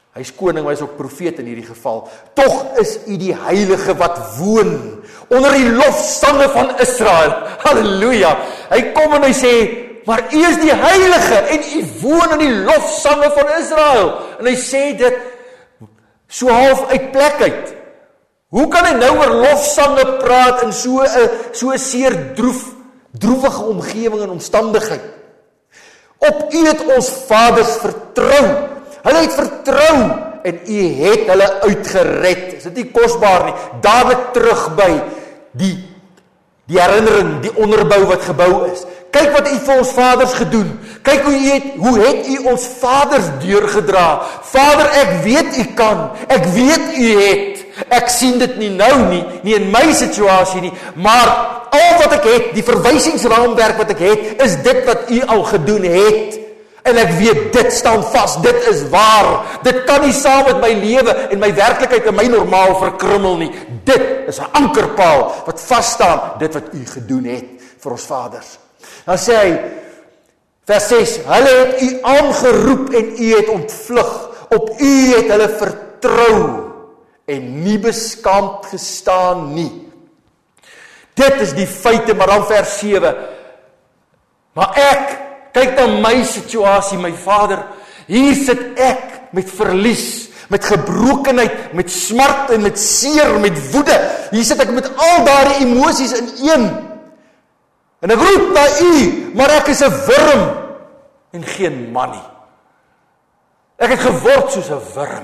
Speaker 1: Hy is koning, maar hy is ook profeet in hierdie geval. Tog is u die heilige wat woon onder die lofsange van Israel. Halleluja. Hy kom en hy sê, maar u is die heilige en u woon in die lofsange van Israel. En hy sê dit so half uit plek uit. Hoe kan hy nou oor lofsange praat in so 'n so 'n seer droef, droewige omgewing en omstandigheid? Op u het ons vaders vertrou. Hulle het vertrou en u het hulle uitgered. Is dit nie kosbaar nie? Dadelik terug by die die herinnering, die onderbou wat gebou is. Kyk wat u vir ons vaders gedoen. Kyk hoe u het hoe het u ons vaders deurgedra. Vader, ek weet u kan. Ek weet u het. Ek sien dit nie nou nie, nie in my situasie nie, maar al wat ek het, die verwysingsraamwerk wat ek het, is dit wat u al gedoen het. En ek weet, dit staan vas, dit is waar. Dit kan nie saam met my lewe en my werklikheid en my normaal verkrummel nie. Dit is 'n ankerpaal wat vas staan, dit wat u gedoen het vir ons vaders. Dan sê hy, vers ses, hulle het u aangeroep en u het ontvlug. Op u het hulle vertrou en nie beskaamd gestaan nie. Dit is die feite, maar dan vers sewe. Maar ek, kyk na my situasie, my vader, hier sit ek met verlies, met gebrokenheid, met smart en met seer, met woede. Hier sit ek met al daardie emosies in een. En ek roep na u, maar ek is 'n wurm en geen man nie. Ek het geword soos 'n wurm.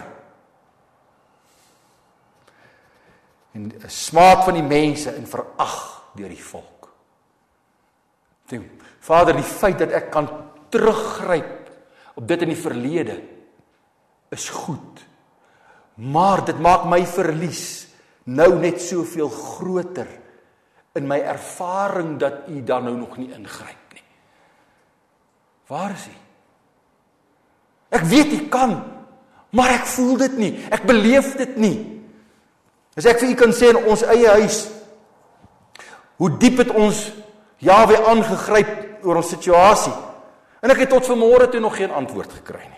Speaker 1: En 'n smaad van die mense en verag deur die volk. Vader, die feit dat ek kan teruggryp op dit in die verlede is goed. Maar dit maak my verlies nou net soveel groter in my ervaring dat u dan nou nog nie ingryp nie. Waar is u? Ek weet u kan, maar ek voel dit nie, ek beleef dit nie. As ek vir u kan sê in ons eie huis, hoe diep het ons Jahwe aangegryp oor ons situasie, en ek het tot vanmôre toe nog geen antwoord gekry nie.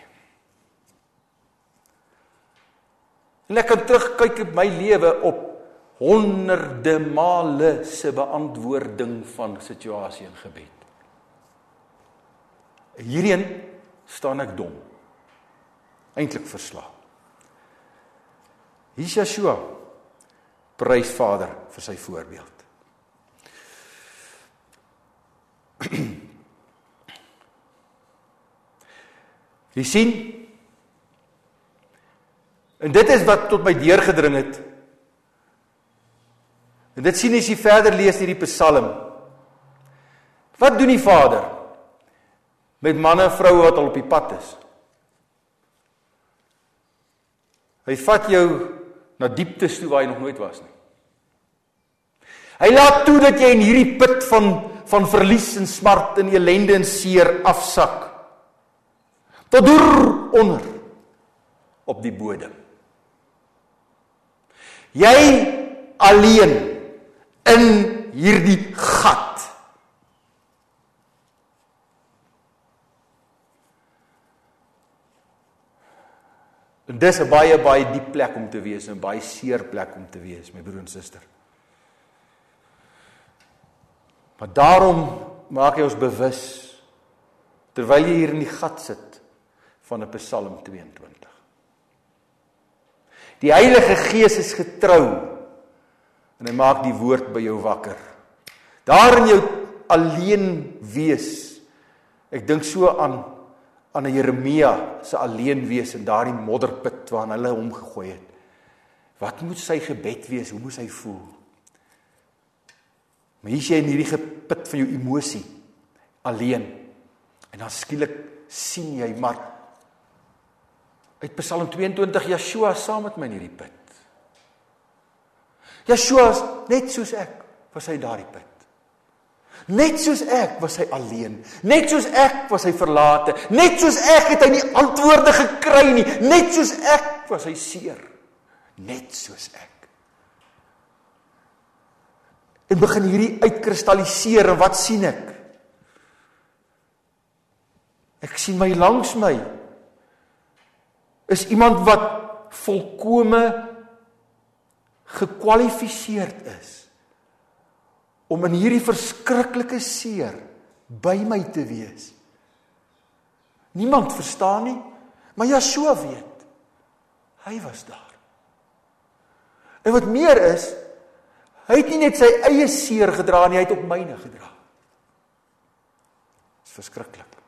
Speaker 1: En ek kan terugkyk op my lewe op honderde male se beantwoording van situasie en gebed. Hierheen staan ek dom, eintlik verslae. Hier is Yeshua, prys Vader vir sy voorbeeld. Jy sien, en dit is wat tot my deurgedring het. En dit sien as jy verder lees hierdie Psalm. Wat doen die Vader met manne en vroue wat al op die pad is? Hy vat jou na dieptes toe waar jy nog nooit was nie. Hy laat toe dat jy in hierdie put van, van verlies en smart en ellende en seer afsak. Tot deur onder op die bodem. Jy alleen in hierdie gat. En dis 'n baie baie diep plek om te wees, 'n baie seer plek om te wees, my broer en suster. Maar daarom maak hy ons bewus, terwyl jy hier in die gat sit, van 'n Psalm tweeëntwintig. Die Heilige Gees is getrou, en hy maak die woord by jou wakker. Daar in jou alleen wees, ek dink so aan, aan 'n Jeremia se alleen wees in daardie modderput waarin hulle hom gegooi het. Wat moet sy gebed wees? Hoe moet hy voel? Maar hier is jy in hierdie put van jou emosie, alleen. En dan skielik sien jy, maar uit Psalm tweeëntwintig, Yeshua saam met my in hierdie put. Yeshua, net soos ek, was hy daardie put. Net soos ek was hy alleen. Net soos ek was hy verlate. Net soos ek het hy nie antwoorde gekry nie. Net soos ek was hy seer. Net soos ek. En begin hierdie uitkristalliseer, en wat sien ek? Ek sien my langs my is iemand wat volkome gekwalifiseerd is om in hierdie verskriklike seer by my te wees. Niemand verstaan nie, maar Yeshua weet. Hy was daar. En wat meer is, hy het nie net sy eie seer gedra nie, hy het ook myne gedra. Dit is verskriklik.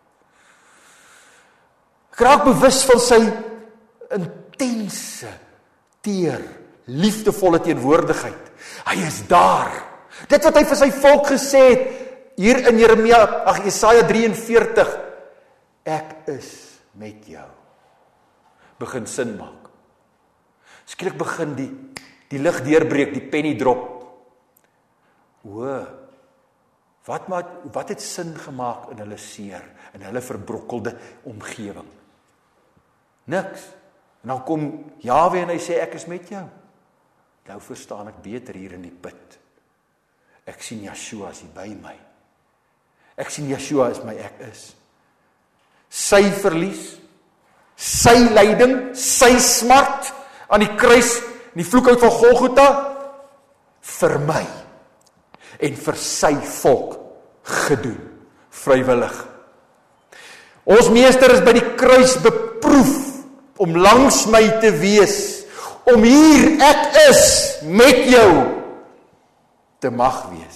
Speaker 1: Ek raak bewus van sy intense, teer, liefdevolle teenwoordigheid. Hy is daar. Dit wat hy vir sy volk gesê het, hier in Jeremia, ag Jesaja drie en veertig, ek is met jou. Begin sin maak. Skielik begin die, die lig deurbreek, die penny drop. O, wat, maak, wat het sin gemaak in hulle seer, in hulle verbrokkelde omgewing? Niks. En dan kom Jahwe en hy sê, ek is met jou. Nou verstaan ek beter hier in die put. Ek sien Yeshua is hier by my. Ek sien Yeshua is my ek is. Sy verlies, sy lyding, sy smart aan die kruis, in die vloekhout van Golgotha, vir my en vir sy volk gedoen, vrywillig. Ons meester is by die kruis beproef om langs my te wees, om hier ek is met jou te mag wees.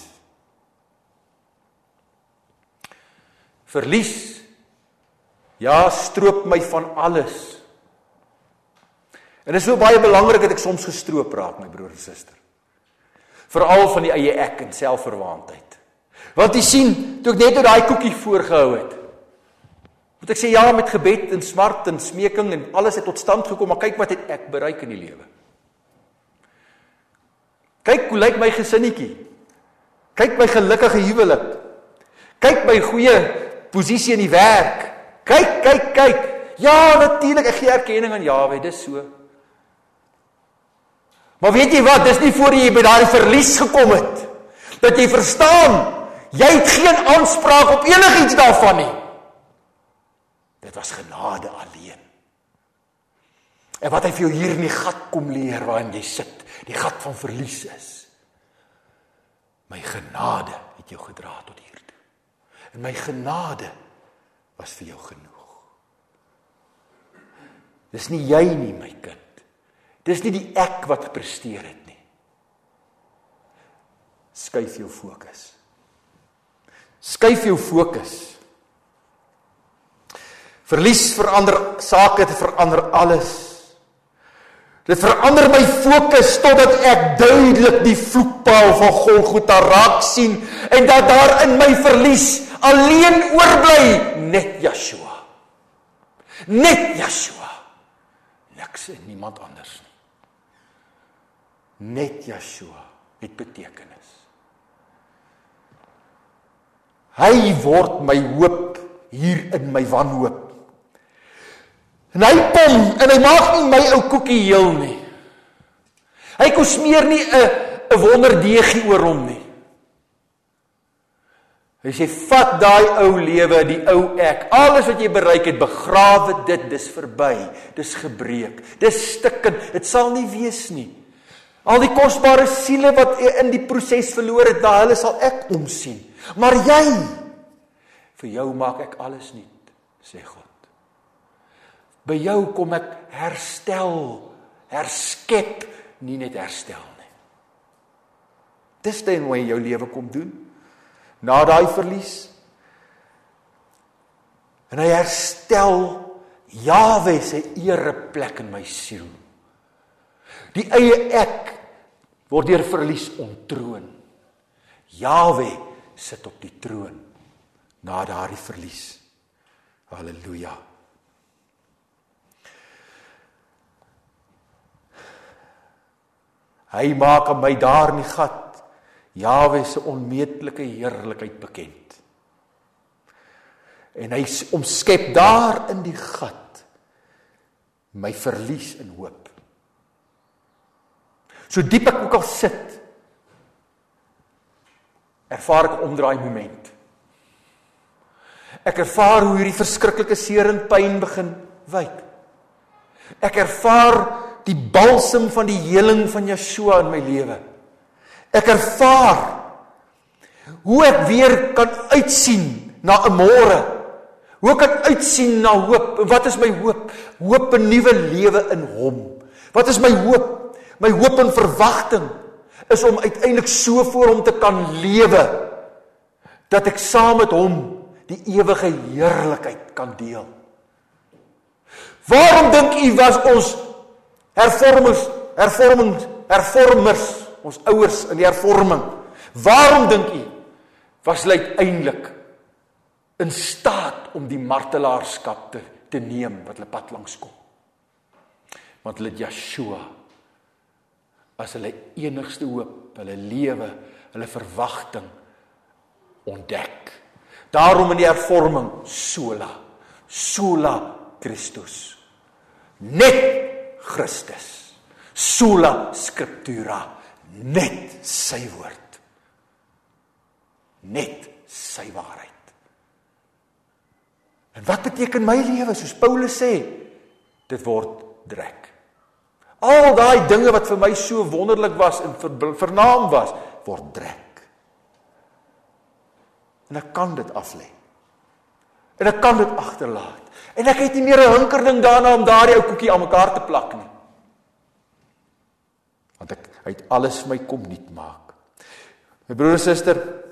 Speaker 1: Verlies, ja, stroop my van alles. En dit is so baie belangrik dat ek soms gestroop raak, my broer en suster. Veral van die eie ek en selfverwaandheid. Want jy sien, toe ek net oor daai koekie voorgehou het, moet ek sê ja, met gebed en smart en smeking en alles het tot stand gekom, maar kyk wat het ek bereik in die lewe. Kyk hoe lyk my gesinnetjie. Kyk my gelukkige huwelik. Kyk my goeie posisie in die werk. Kyk, kyk, kyk. Ja, natuurlik, ek gee erkenning aan Jahwe, dis so. Maar weet jy wat, dis nie voor jy by daai verlies gekom het, dat jy verstaan, jy het geen aanspraak op enigiets daarvan nie. Dit was genade alleen. En wat hy vir jou hier in die gat kom leer, waarin jy sit, die gat van verlies is. My genade het jou gedra tot hiertoe. En my genade was vir jou genoeg. Dis nie jy nie, my kind. Dis nie die ek wat gepresteer het nie. Skuif jou fokus. Skuif jou fokus. Verlies verander sake, dit verander alles. Dit verander my fokus totdat ek duidelik die vloekpaal van Golgotha raak sien en dat daar in my verlies alleen oorbly net Yeshua. Net Yeshua. Niks en niemand anders nie. Net Yeshua het betekenis. Hy word my hoop hier in my wanhoop. En hy kom, en hy maak nie my ou koekie heel nie. Hy kom smeer nie 'n 'n wonderdeegie oor hom nie. Hy sê, vat daai ou lewe, die ou ek, alles wat jy bereik het, begrawe dit, dis verby, dis gebreek, dis stikkend, dit sal nie wees nie. Al die kosbare siele wat in die proses verloor het, na hulle sal ek omsien. Maar jy, vir jou maak ek alles nuut, sê God. By jou kom ek herstel, herskep, nie net herstel nie. Dis dan wat jy jou lewe kom doen, na daai verlies. En hy herstel Jahwe se ereplek in my siel. Die eie ek word deur verlies onttroon. Jahwe sit op die troon na daardie verlies. Halleluja. Hy maak aan my daar in die gat Jahwe se onmeetlike heerlikheid bekend. En hy omskep daar in die gat my verlies in hoop. So diep ek ook al sit, ervaar ek 'n omdraai moment. Ek ervaar hoe hierdie verskriklike seer en pyn begin wyk. Ek ervaar die balsem van die heling van Yeshua in my lewe. Ek ervaar hoe ek weer kan uitsien na 'n môre. Hoe ek kan uitsien na hoop. Wat is my hoop? Hoop 'n nuwe lewe in hom. Wat is my hoop? My hoop en verwagting is om uiteindelik so voor hom te kan lewe, dat ek saam met hom die ewige heerlikheid kan deel. Waarom dink u was ons hervormers, hervormings, hervormers, ons ouers in die hervorming, waarom dink u was hulle uiteindelik in staat om die martelaarskap te, te neem wat hulle pad langs kom? Want hulle het Yeshua as hulle enigste hoop, hulle lewe, hulle verwagting ontdek. Daarom in die hervorming, sola, sola Christus. Net Christus. Sola Scriptura. Net sy woord. Net sy waarheid. En wat beteken my lewe? Soos Paulus sê, dit word drek. Al daai dinge wat vir my so wonderlik was en ver, vernaam was, word drek. En ek kan dit aflê. En ek kan dit agterlaat. En ek het nie meer 'n hinkerding daarna om daardie ou koekie aan mekaar te plak nie. Want ek uit alles my kom nuut maak. My broer en suster,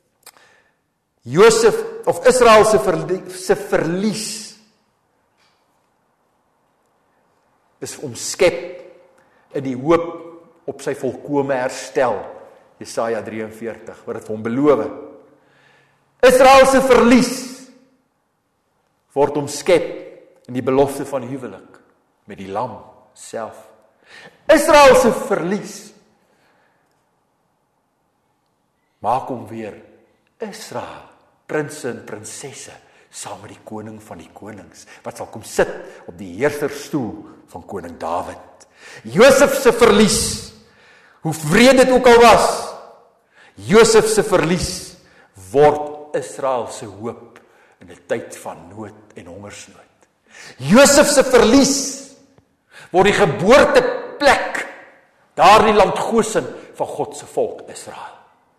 Speaker 1: Josef of Israel se verlies, se verlies is omskep in die hoop op sy volkome herstel. Jesaja drie en veertig, wat dit vir hom beloof. Israel se verlies word omskep in die belofte van huwelik met die lam self. Israel se verlies maak hom weer Israel, prinse en prinsesse, saam met die koning van die konings, wat sal kom sit op die heerserstoel van koning Dawid. Josef se verlies, hoe wreed dit ook al was, Josef se verlies word Israel se hoop in 'n tyd van nood en hongersnood. Josef se verlies word die geboorteplek daar in die land Gosen van God se volk Israel.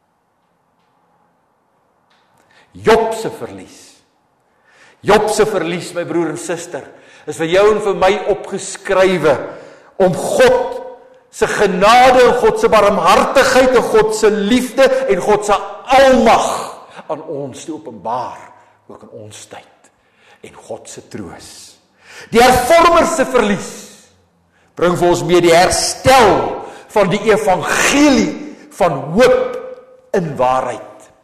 Speaker 1: Job se verlies. Job se verlies, my broer en suster, is vir jou en vir my opgeskrywe om God se genade en God se barmhartigheid en God se liefde en God se almag aan ons te openbaar, ook in ons tyd, en God se troos. Die hervormer se verlies bring vir ons mee die herstel van die evangelie van hoop in waarheid.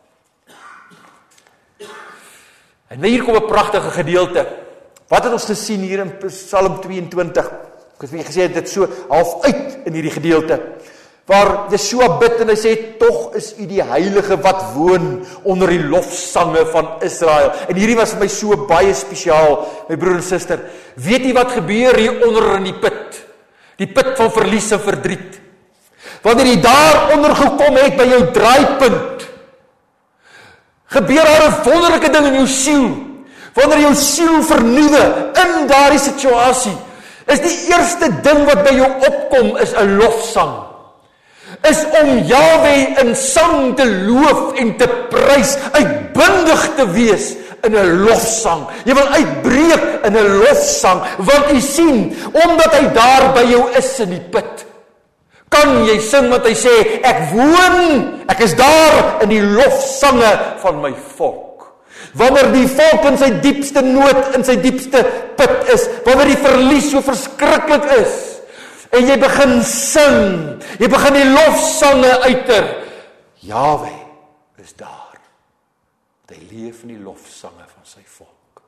Speaker 1: En hier kom 'n pragtige gedeelte. Wat het ons gesien hier in Psalm twee en twintig? Ek het vir julle gesê dit so half uit in hierdie gedeelte, waar Yeshua bid en hy sê, tog is u die heilige wat woon onder die lofsange van Israel. En hierdie was vir my so baie spesiaal, my broer en suster. Weet jy wat gebeur hier onder in die put? Die put van verlies en verdriet. Wanneer jy daar onder gekom het by jou draaipunt, gebeur daar 'n wonderlike ding in jou siel. Wanneer jou siel vernuwe in daardie situasie, is die eerste ding wat by jou opkom is 'n lofsang. Is om Jahwe in sang te loof en te prys, uitbundig te wees in 'n lofsang. Jy wil uitbreek in 'n lofsang, want jy sien, omdat hy daar by jou is in die put, kan jy sing wat hy sê, ek woon, ek is daar in die lofsange van my volk. Wanneer die volk in sy diepste nood, in sy diepste put is, wanneer die verlies so verskriklik is, en jy begin sing, jy begin die lofsange uiter, Jahwe is daar. Hy leef in die lofsange van sy volk.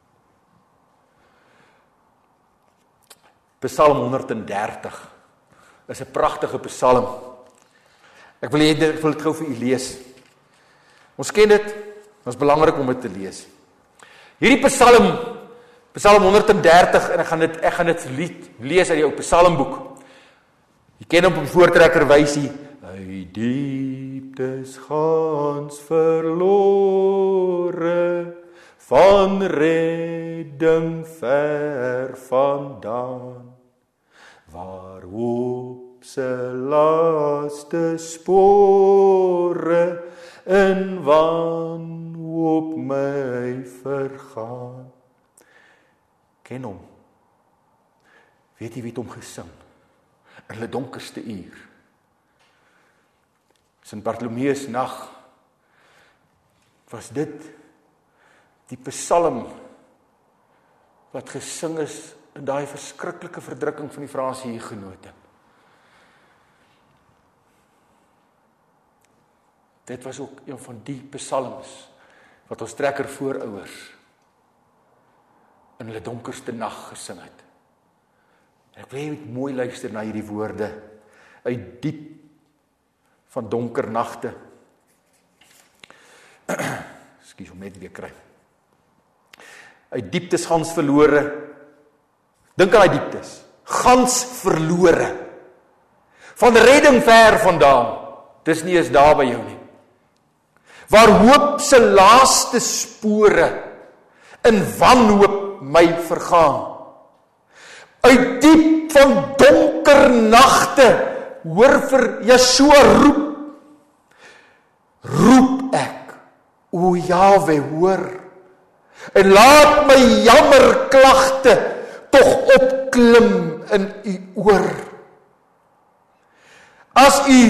Speaker 1: Psalm honderd en dertig is 'n pragtige psalm. Ek wil hê ek wil dit gou vir u lees. Ons ken dit, maar dit is belangrik om dit te lees. Hierdie psalm, Psalm honderd en dertig, en ek gaan dit ek gaan dit lees uit die ou psalmboek. Jy ken hom op voortrekker wysie. Hy dieptes gans verlore van redding reding ver vandaan, waarop se laaste spore in wanhoop my vergaan. Ken hom. Weet jy wie het hom gesing? In hulle donkerste uur. Sint Bartolomeus nag was dit die psalm wat gesing is in daai verskriklike verdrukking van die Franse hugenote. Dit was ook een van die psalms wat ons trekker voorouers in hulle donkerste nag gesing het. Ek wil jy moet mooi luister na hierdie woorde uit diep van donker nagte. Ekskuus om net weer kry. Uit dieptes gans verlore. Dink aan die dieptes. Gans verlore. Van redding ver vandaan. Dis nie eens daar by jou nie. Waar hoop se laaste spore in wanhoop my vergaan. Uit diep van donker nagte, hoor vir Yeshua roep. Roep ek, o Jahwe, hoor. En laat my jammer klagte tog opklim in u oor. As u,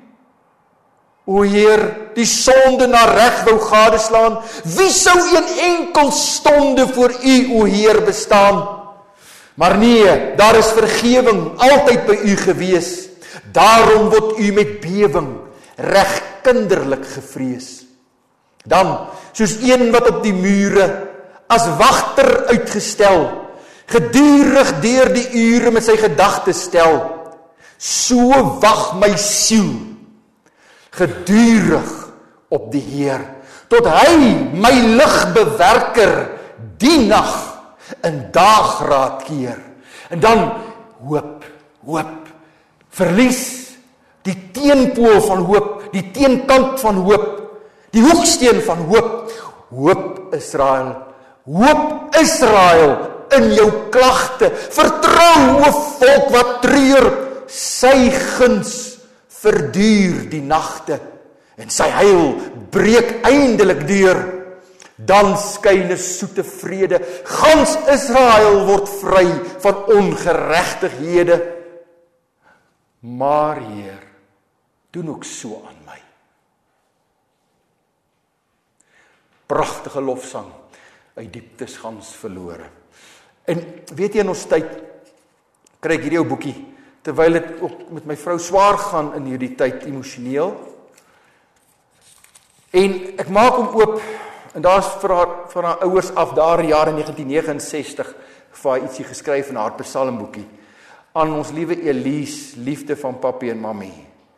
Speaker 1: o Heer, die sonde na reg wou gadeslaan, wie sou een enkel stonde voor u, o Heer, bestaan? Maar nee, daar is vergewing altyd by u gewees. Daarom word u met bewing reg kinderlik gevrees. Dan, soos een wat op die mure as wagter uitgestel, gedurig deur die ure met sy gedagtes stel, so wag my siel gedurig op die Heer, tot hy my ligbewerker die nag in daagraad keer. En dan hoop, hoop, verlies die teenpool van hoop, die teenkant van hoop, die hoeksteen van hoop. Hoop Israel, hoop Israel in jou klagte. Vertrou o volk wat treur, sy guns verduur die nagte en sy heil breek eindelik deur. Dan skyn 'n soete vrede, gans Israel word vry van ongeregtighede. Maar Heer, doen ook so aan my. Pragtige lofsang uit dieptes gans verlore. En weet jy, in ons tyd kry ek hierdie ou boekie, terwyl dit ook met my vrou swaar gaan in hierdie tyd emosioneel. En ek maak hom oop, en daar is vir haar, vir haar ouers af daar in die jare negentien negenenses vir haar ietsie geskryf in haar psalmboekie. Aan ons liewe Elise, liefde van papi en mami.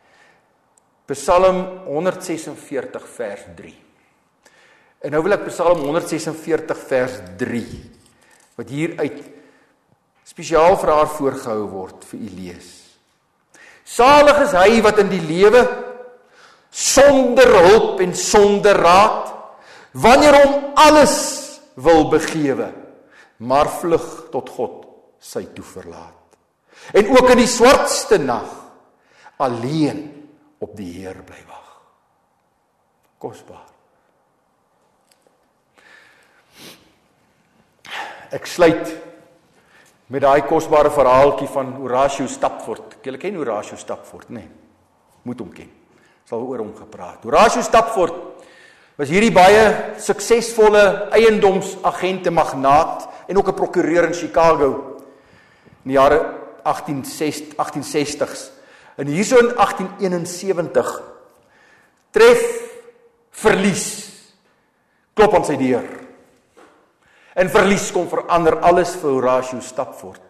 Speaker 1: Psalm honderd ses en veertig vers drie. En nou wil ek Psalm honderd ses en veertig vers drie, wat hieruit spesiaal vir haar voorgehou word, vir u lees. Salig is hy wat in die lewe, sonder hulp en sonder raad, wanneer hom alles wil begewe, maar vlug tot God sy toeverlaat. En ook in die swartste nag, alleen op die Heer bly wag. Kosbaar. Ek sluit met daai kosbare verhaaltjie van Horatio Stapford. Julle ken Horatio Stapford, nee? Moet hom ken. Sal oor hom gepraat. Horatio Stapford was hierdie baie suksesvolle eiendomsagente magnaat en ook 'n prokureur in Chicago in die jare agtien sestig's. En hierso in agtien eenensewentig tref verlies klop aan sy deur. En verlies kom verander alles vir Horatio Stapford.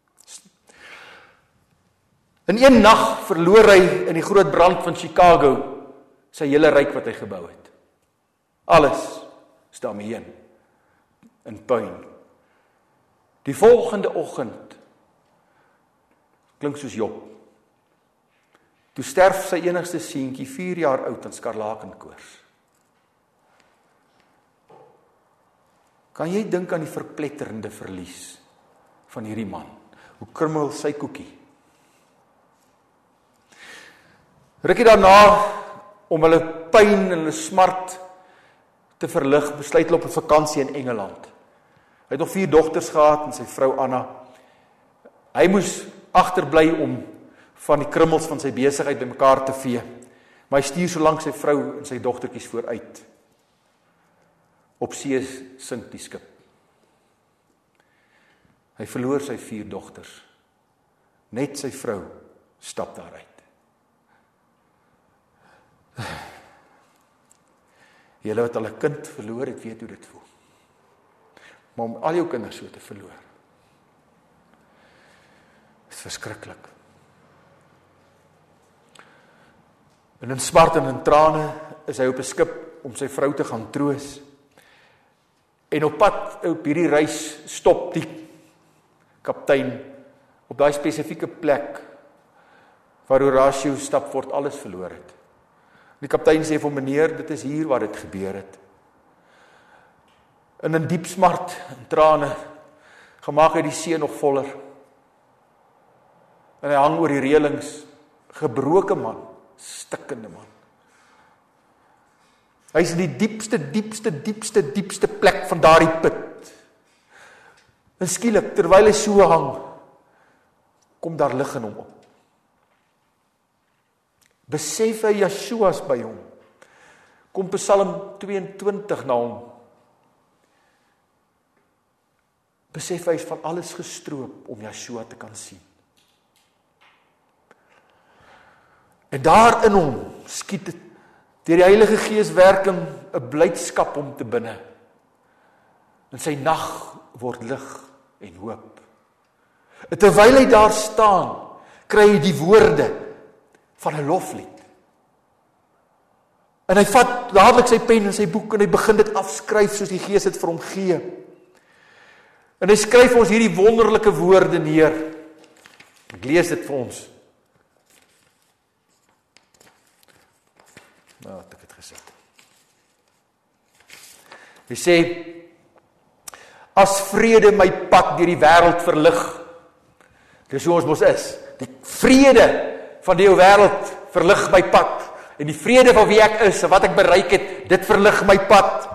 Speaker 1: In een nag verloor hy in die groot brand van Chicago sy hele ryk wat hy gebou het. Alles is daarmee heen, in puin. Die volgende oggend, klink soos Job, toe sterf sy enigste seentjie, vier jaar oud, aan skarlakenkoors. Kan jy dink aan die verpletterende verlies van hierdie man? Hoe krummel sy koekie? Rukkie daarna, om hulle pyn en hulle smart te verlig, besluit hulle op 'n vakansie in Engeland. Hy het nog vier dogters gehad en sy vrou Anna. Hy moes agterbly om van die krummels van sy besigheid bymekaar te vee. Maar hy stuur so lank sy vrou en sy dogtertjies vooruit. Op see sink die skip. Hy verloor sy vier dogters. Net sy vrou stap daaruit. Julle wat al 'n kind verloor het, weet hoe dit voel. Maar om al jou kinders so te verloor, is verskriklik. En in smart en in trane is hy op 'n skip om sy vrou te gaan troos. En op pad op hierdie reis stop die kaptein op daai spesifieke plek waar Horatio Stapford alles verloor het. Die kaptein sê vir hom, meneer, dit is hier waar dit gebeur het. En in diep smart en trane gemaak hy die see nog voller. En hy hang oor die reëlings, gebroke man, stikkende man. Hy is in die diepste, diepste, diepste, diepste plek van daardie put. En skielik, terwyl hy so hang, kom daar lig in hom op. Besef hy Jeshua's by hom. Kom Psalm tweeëntwintig na hom. Besef hy is van alles gestroop om Jeshua te kan sien. En daar in hom skiet dit deur die Heilige Gees werking 'n blydskap om te binne. En sy nag word lig en hoop. En terwyl hy daar staan, kry hy die woorde van 'n loflied. En hy vat dadelik sy pen en sy boek en hy begin dit afskryf soos die Gees dit vir hom gee. En hy skryf ons hierdie wonderlike woorde neer. Ek lees dit vir ons. Nou, het ek het gesit. Hy sê, as vrede my pad deur die wêreld verlig. Dis hoe ons mos is. Die vrede van die wêreld verlig my pad. En die vrede van wie ek is en wat ek bereik het, dit verlig my pad.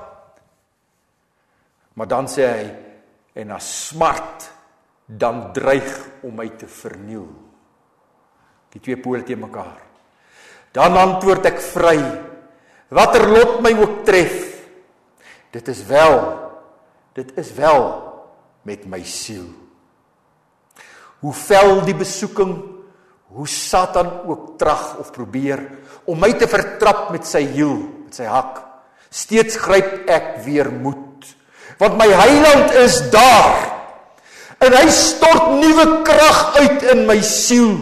Speaker 1: Maar dan sê hy, en as smart dan dreig om my te verniel. Die twee pole teen mekaar. Dan antwoord ek vry, watter lot my ook tref. Dit is wel, dit is wel met my siel. Hoe fel die besoeking, hoe Satan ook trag of probeer, om my te vertrap met sy hiel, met sy hak. Steeds gryp ek weer moed, want my Heiland is daar, en hy stort nuwe krag uit in my siel.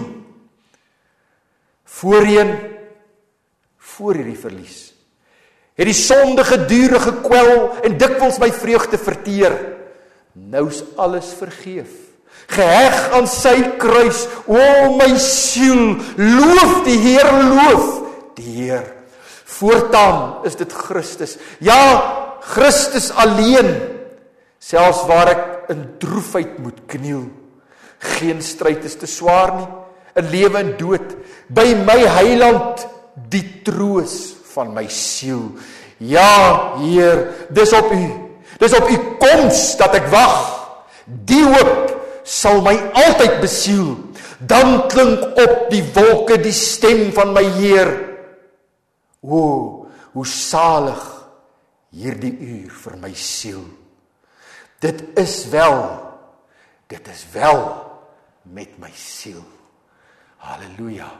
Speaker 1: Voorheen, voor hierdie verlies, het die sonde gedurig gekwel en dikwels my vreugde verteer. Nou is alles vergeef. Geheg aan sy kruis, o my siel, loof die Heer, loof die Heer. Voortaan is dit Christus, ja, Christus alleen, selfs waar ek in droefheid moet kniel. Geen stryd is te swaar nie, in lewe en dood, by my Heiland die troos van my siel. Ja, Heer, dis op U, dis op U koms dat ek wag, die hoop sal my altyd besiel. Dan klink op die wolke die stem van my Heer. O, hoe salig hierdie uur vir my siel. Dit is wel, dit is wel met my siel. Halleluja.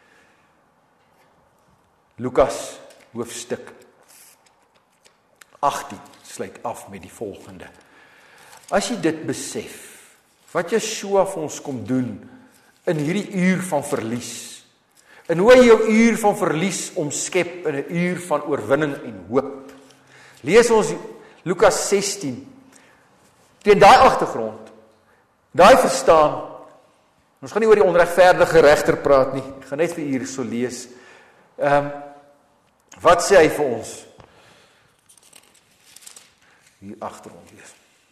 Speaker 1: Lukas hoofstuk agttien sluit af met die volgende. As jy dit besef, wat Jeshua vir ons kom doen in hierdie uur van verlies, en hoe hy jou uur van verlies omskep in 'n uur van oorwinning en hoop. Lees ons Lukas sestien, teen daai agtergrond, daai verstaan, ons gaan nie oor die onregverdige regter praat nie, ek gaan net vir hier so lees. Um, wat sê hy vir ons? hier agter ons lees.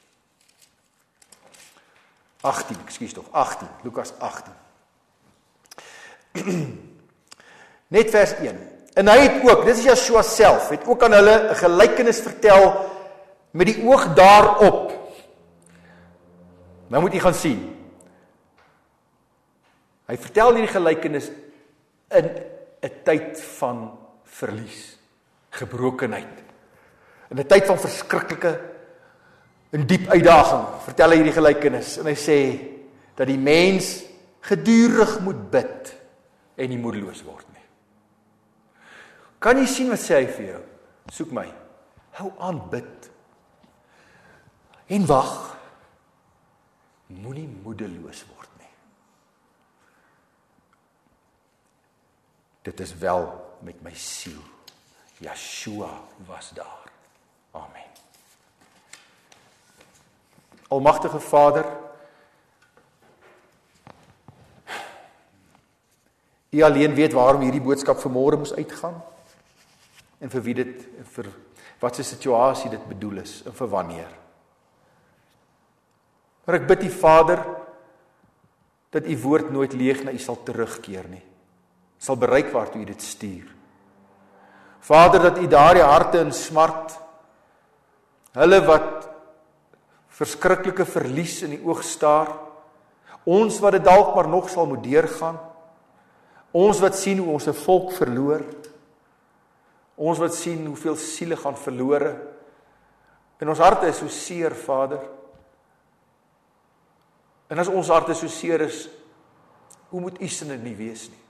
Speaker 1: agttien, ekskuus tog, agttien, Lukas agttien. Net vers een. En hy het ook, dit is Yeshua self, het ook aan hulle 'n gelykenis vertel met die oog daarop. Nou moet jy gaan sien. Hy vertel hierdie gelykenis in 'n tyd van verlies, gebrokenheid. In 'n tyd van verskriklike en diep uitdaging, vertel hy hierdie gelykenis en hy sê dat die mens gedurig moet bid en nie moedeloos word nie. Kan jy sien wat sê hy vir jou? Soek my. Hou aan bid. En wag. Moenie moedeloos word nie. Dit is wel met my siel. Yeshua was daar. Amen. Almagtige Vader, U alleen weet waarom hierdie boodskap vanmôre moes uitgaan en vir wie dit, vir wat se situasie dit bedoel is en vir wanneer. Maar ek bid U Vader dat U woord nooit leeg na U sal terugkeer nie. Sal bereik waartoe U dit stuur. Vader, dat U daardie harte in smart, hulle wat verskriklike verlies in die oog staar, ons wat dit dalk maar nog sal moet deurgaan, ons wat sien hoe ons 'n volk verloor, ons wat sien hoeveel siele gaan verlore, en ons harte is so seer, Vader. En as ons harte so seer is, hoe moet U sin nie wees nie?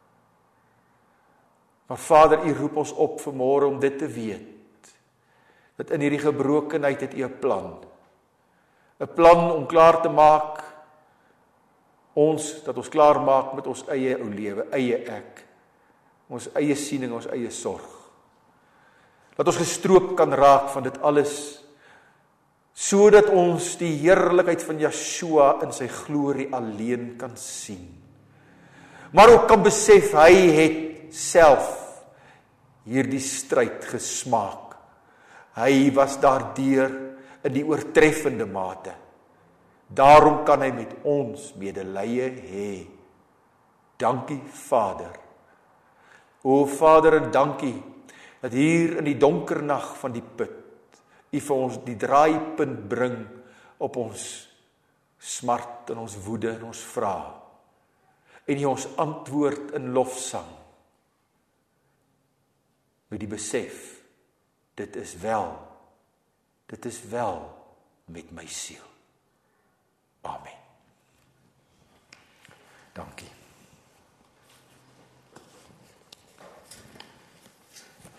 Speaker 1: Maar Vader, U roep ons op vanmôre om dit te weet, dat in hierdie gebrokenheid het U 'n plan, 'n plan om klaar te maak, ons, dat ons klaar maak met ons eie ou lewe, eie ek, ons eie siening, ons eie sorg. Dat ons gestroop kan raak van dit alles, sodat ons die heerlikheid van Yeshua in sy glorie alleen kan sien. Maar ook kan besef, hy het self hierdie stryd gesmaak. Hy was daardeur in die oortreffende mate. Daarom kan hy met ons medelee hê. Dankie Vader. O Vader, en dankie dat hier in die donker nag van die put U vir ons die draaipunt bring op ons smart en ons woede en ons vrae. En U ons antwoord in lofsang. Met die besef, dit is wel, dit is wel met my siel. Amen. Dankie.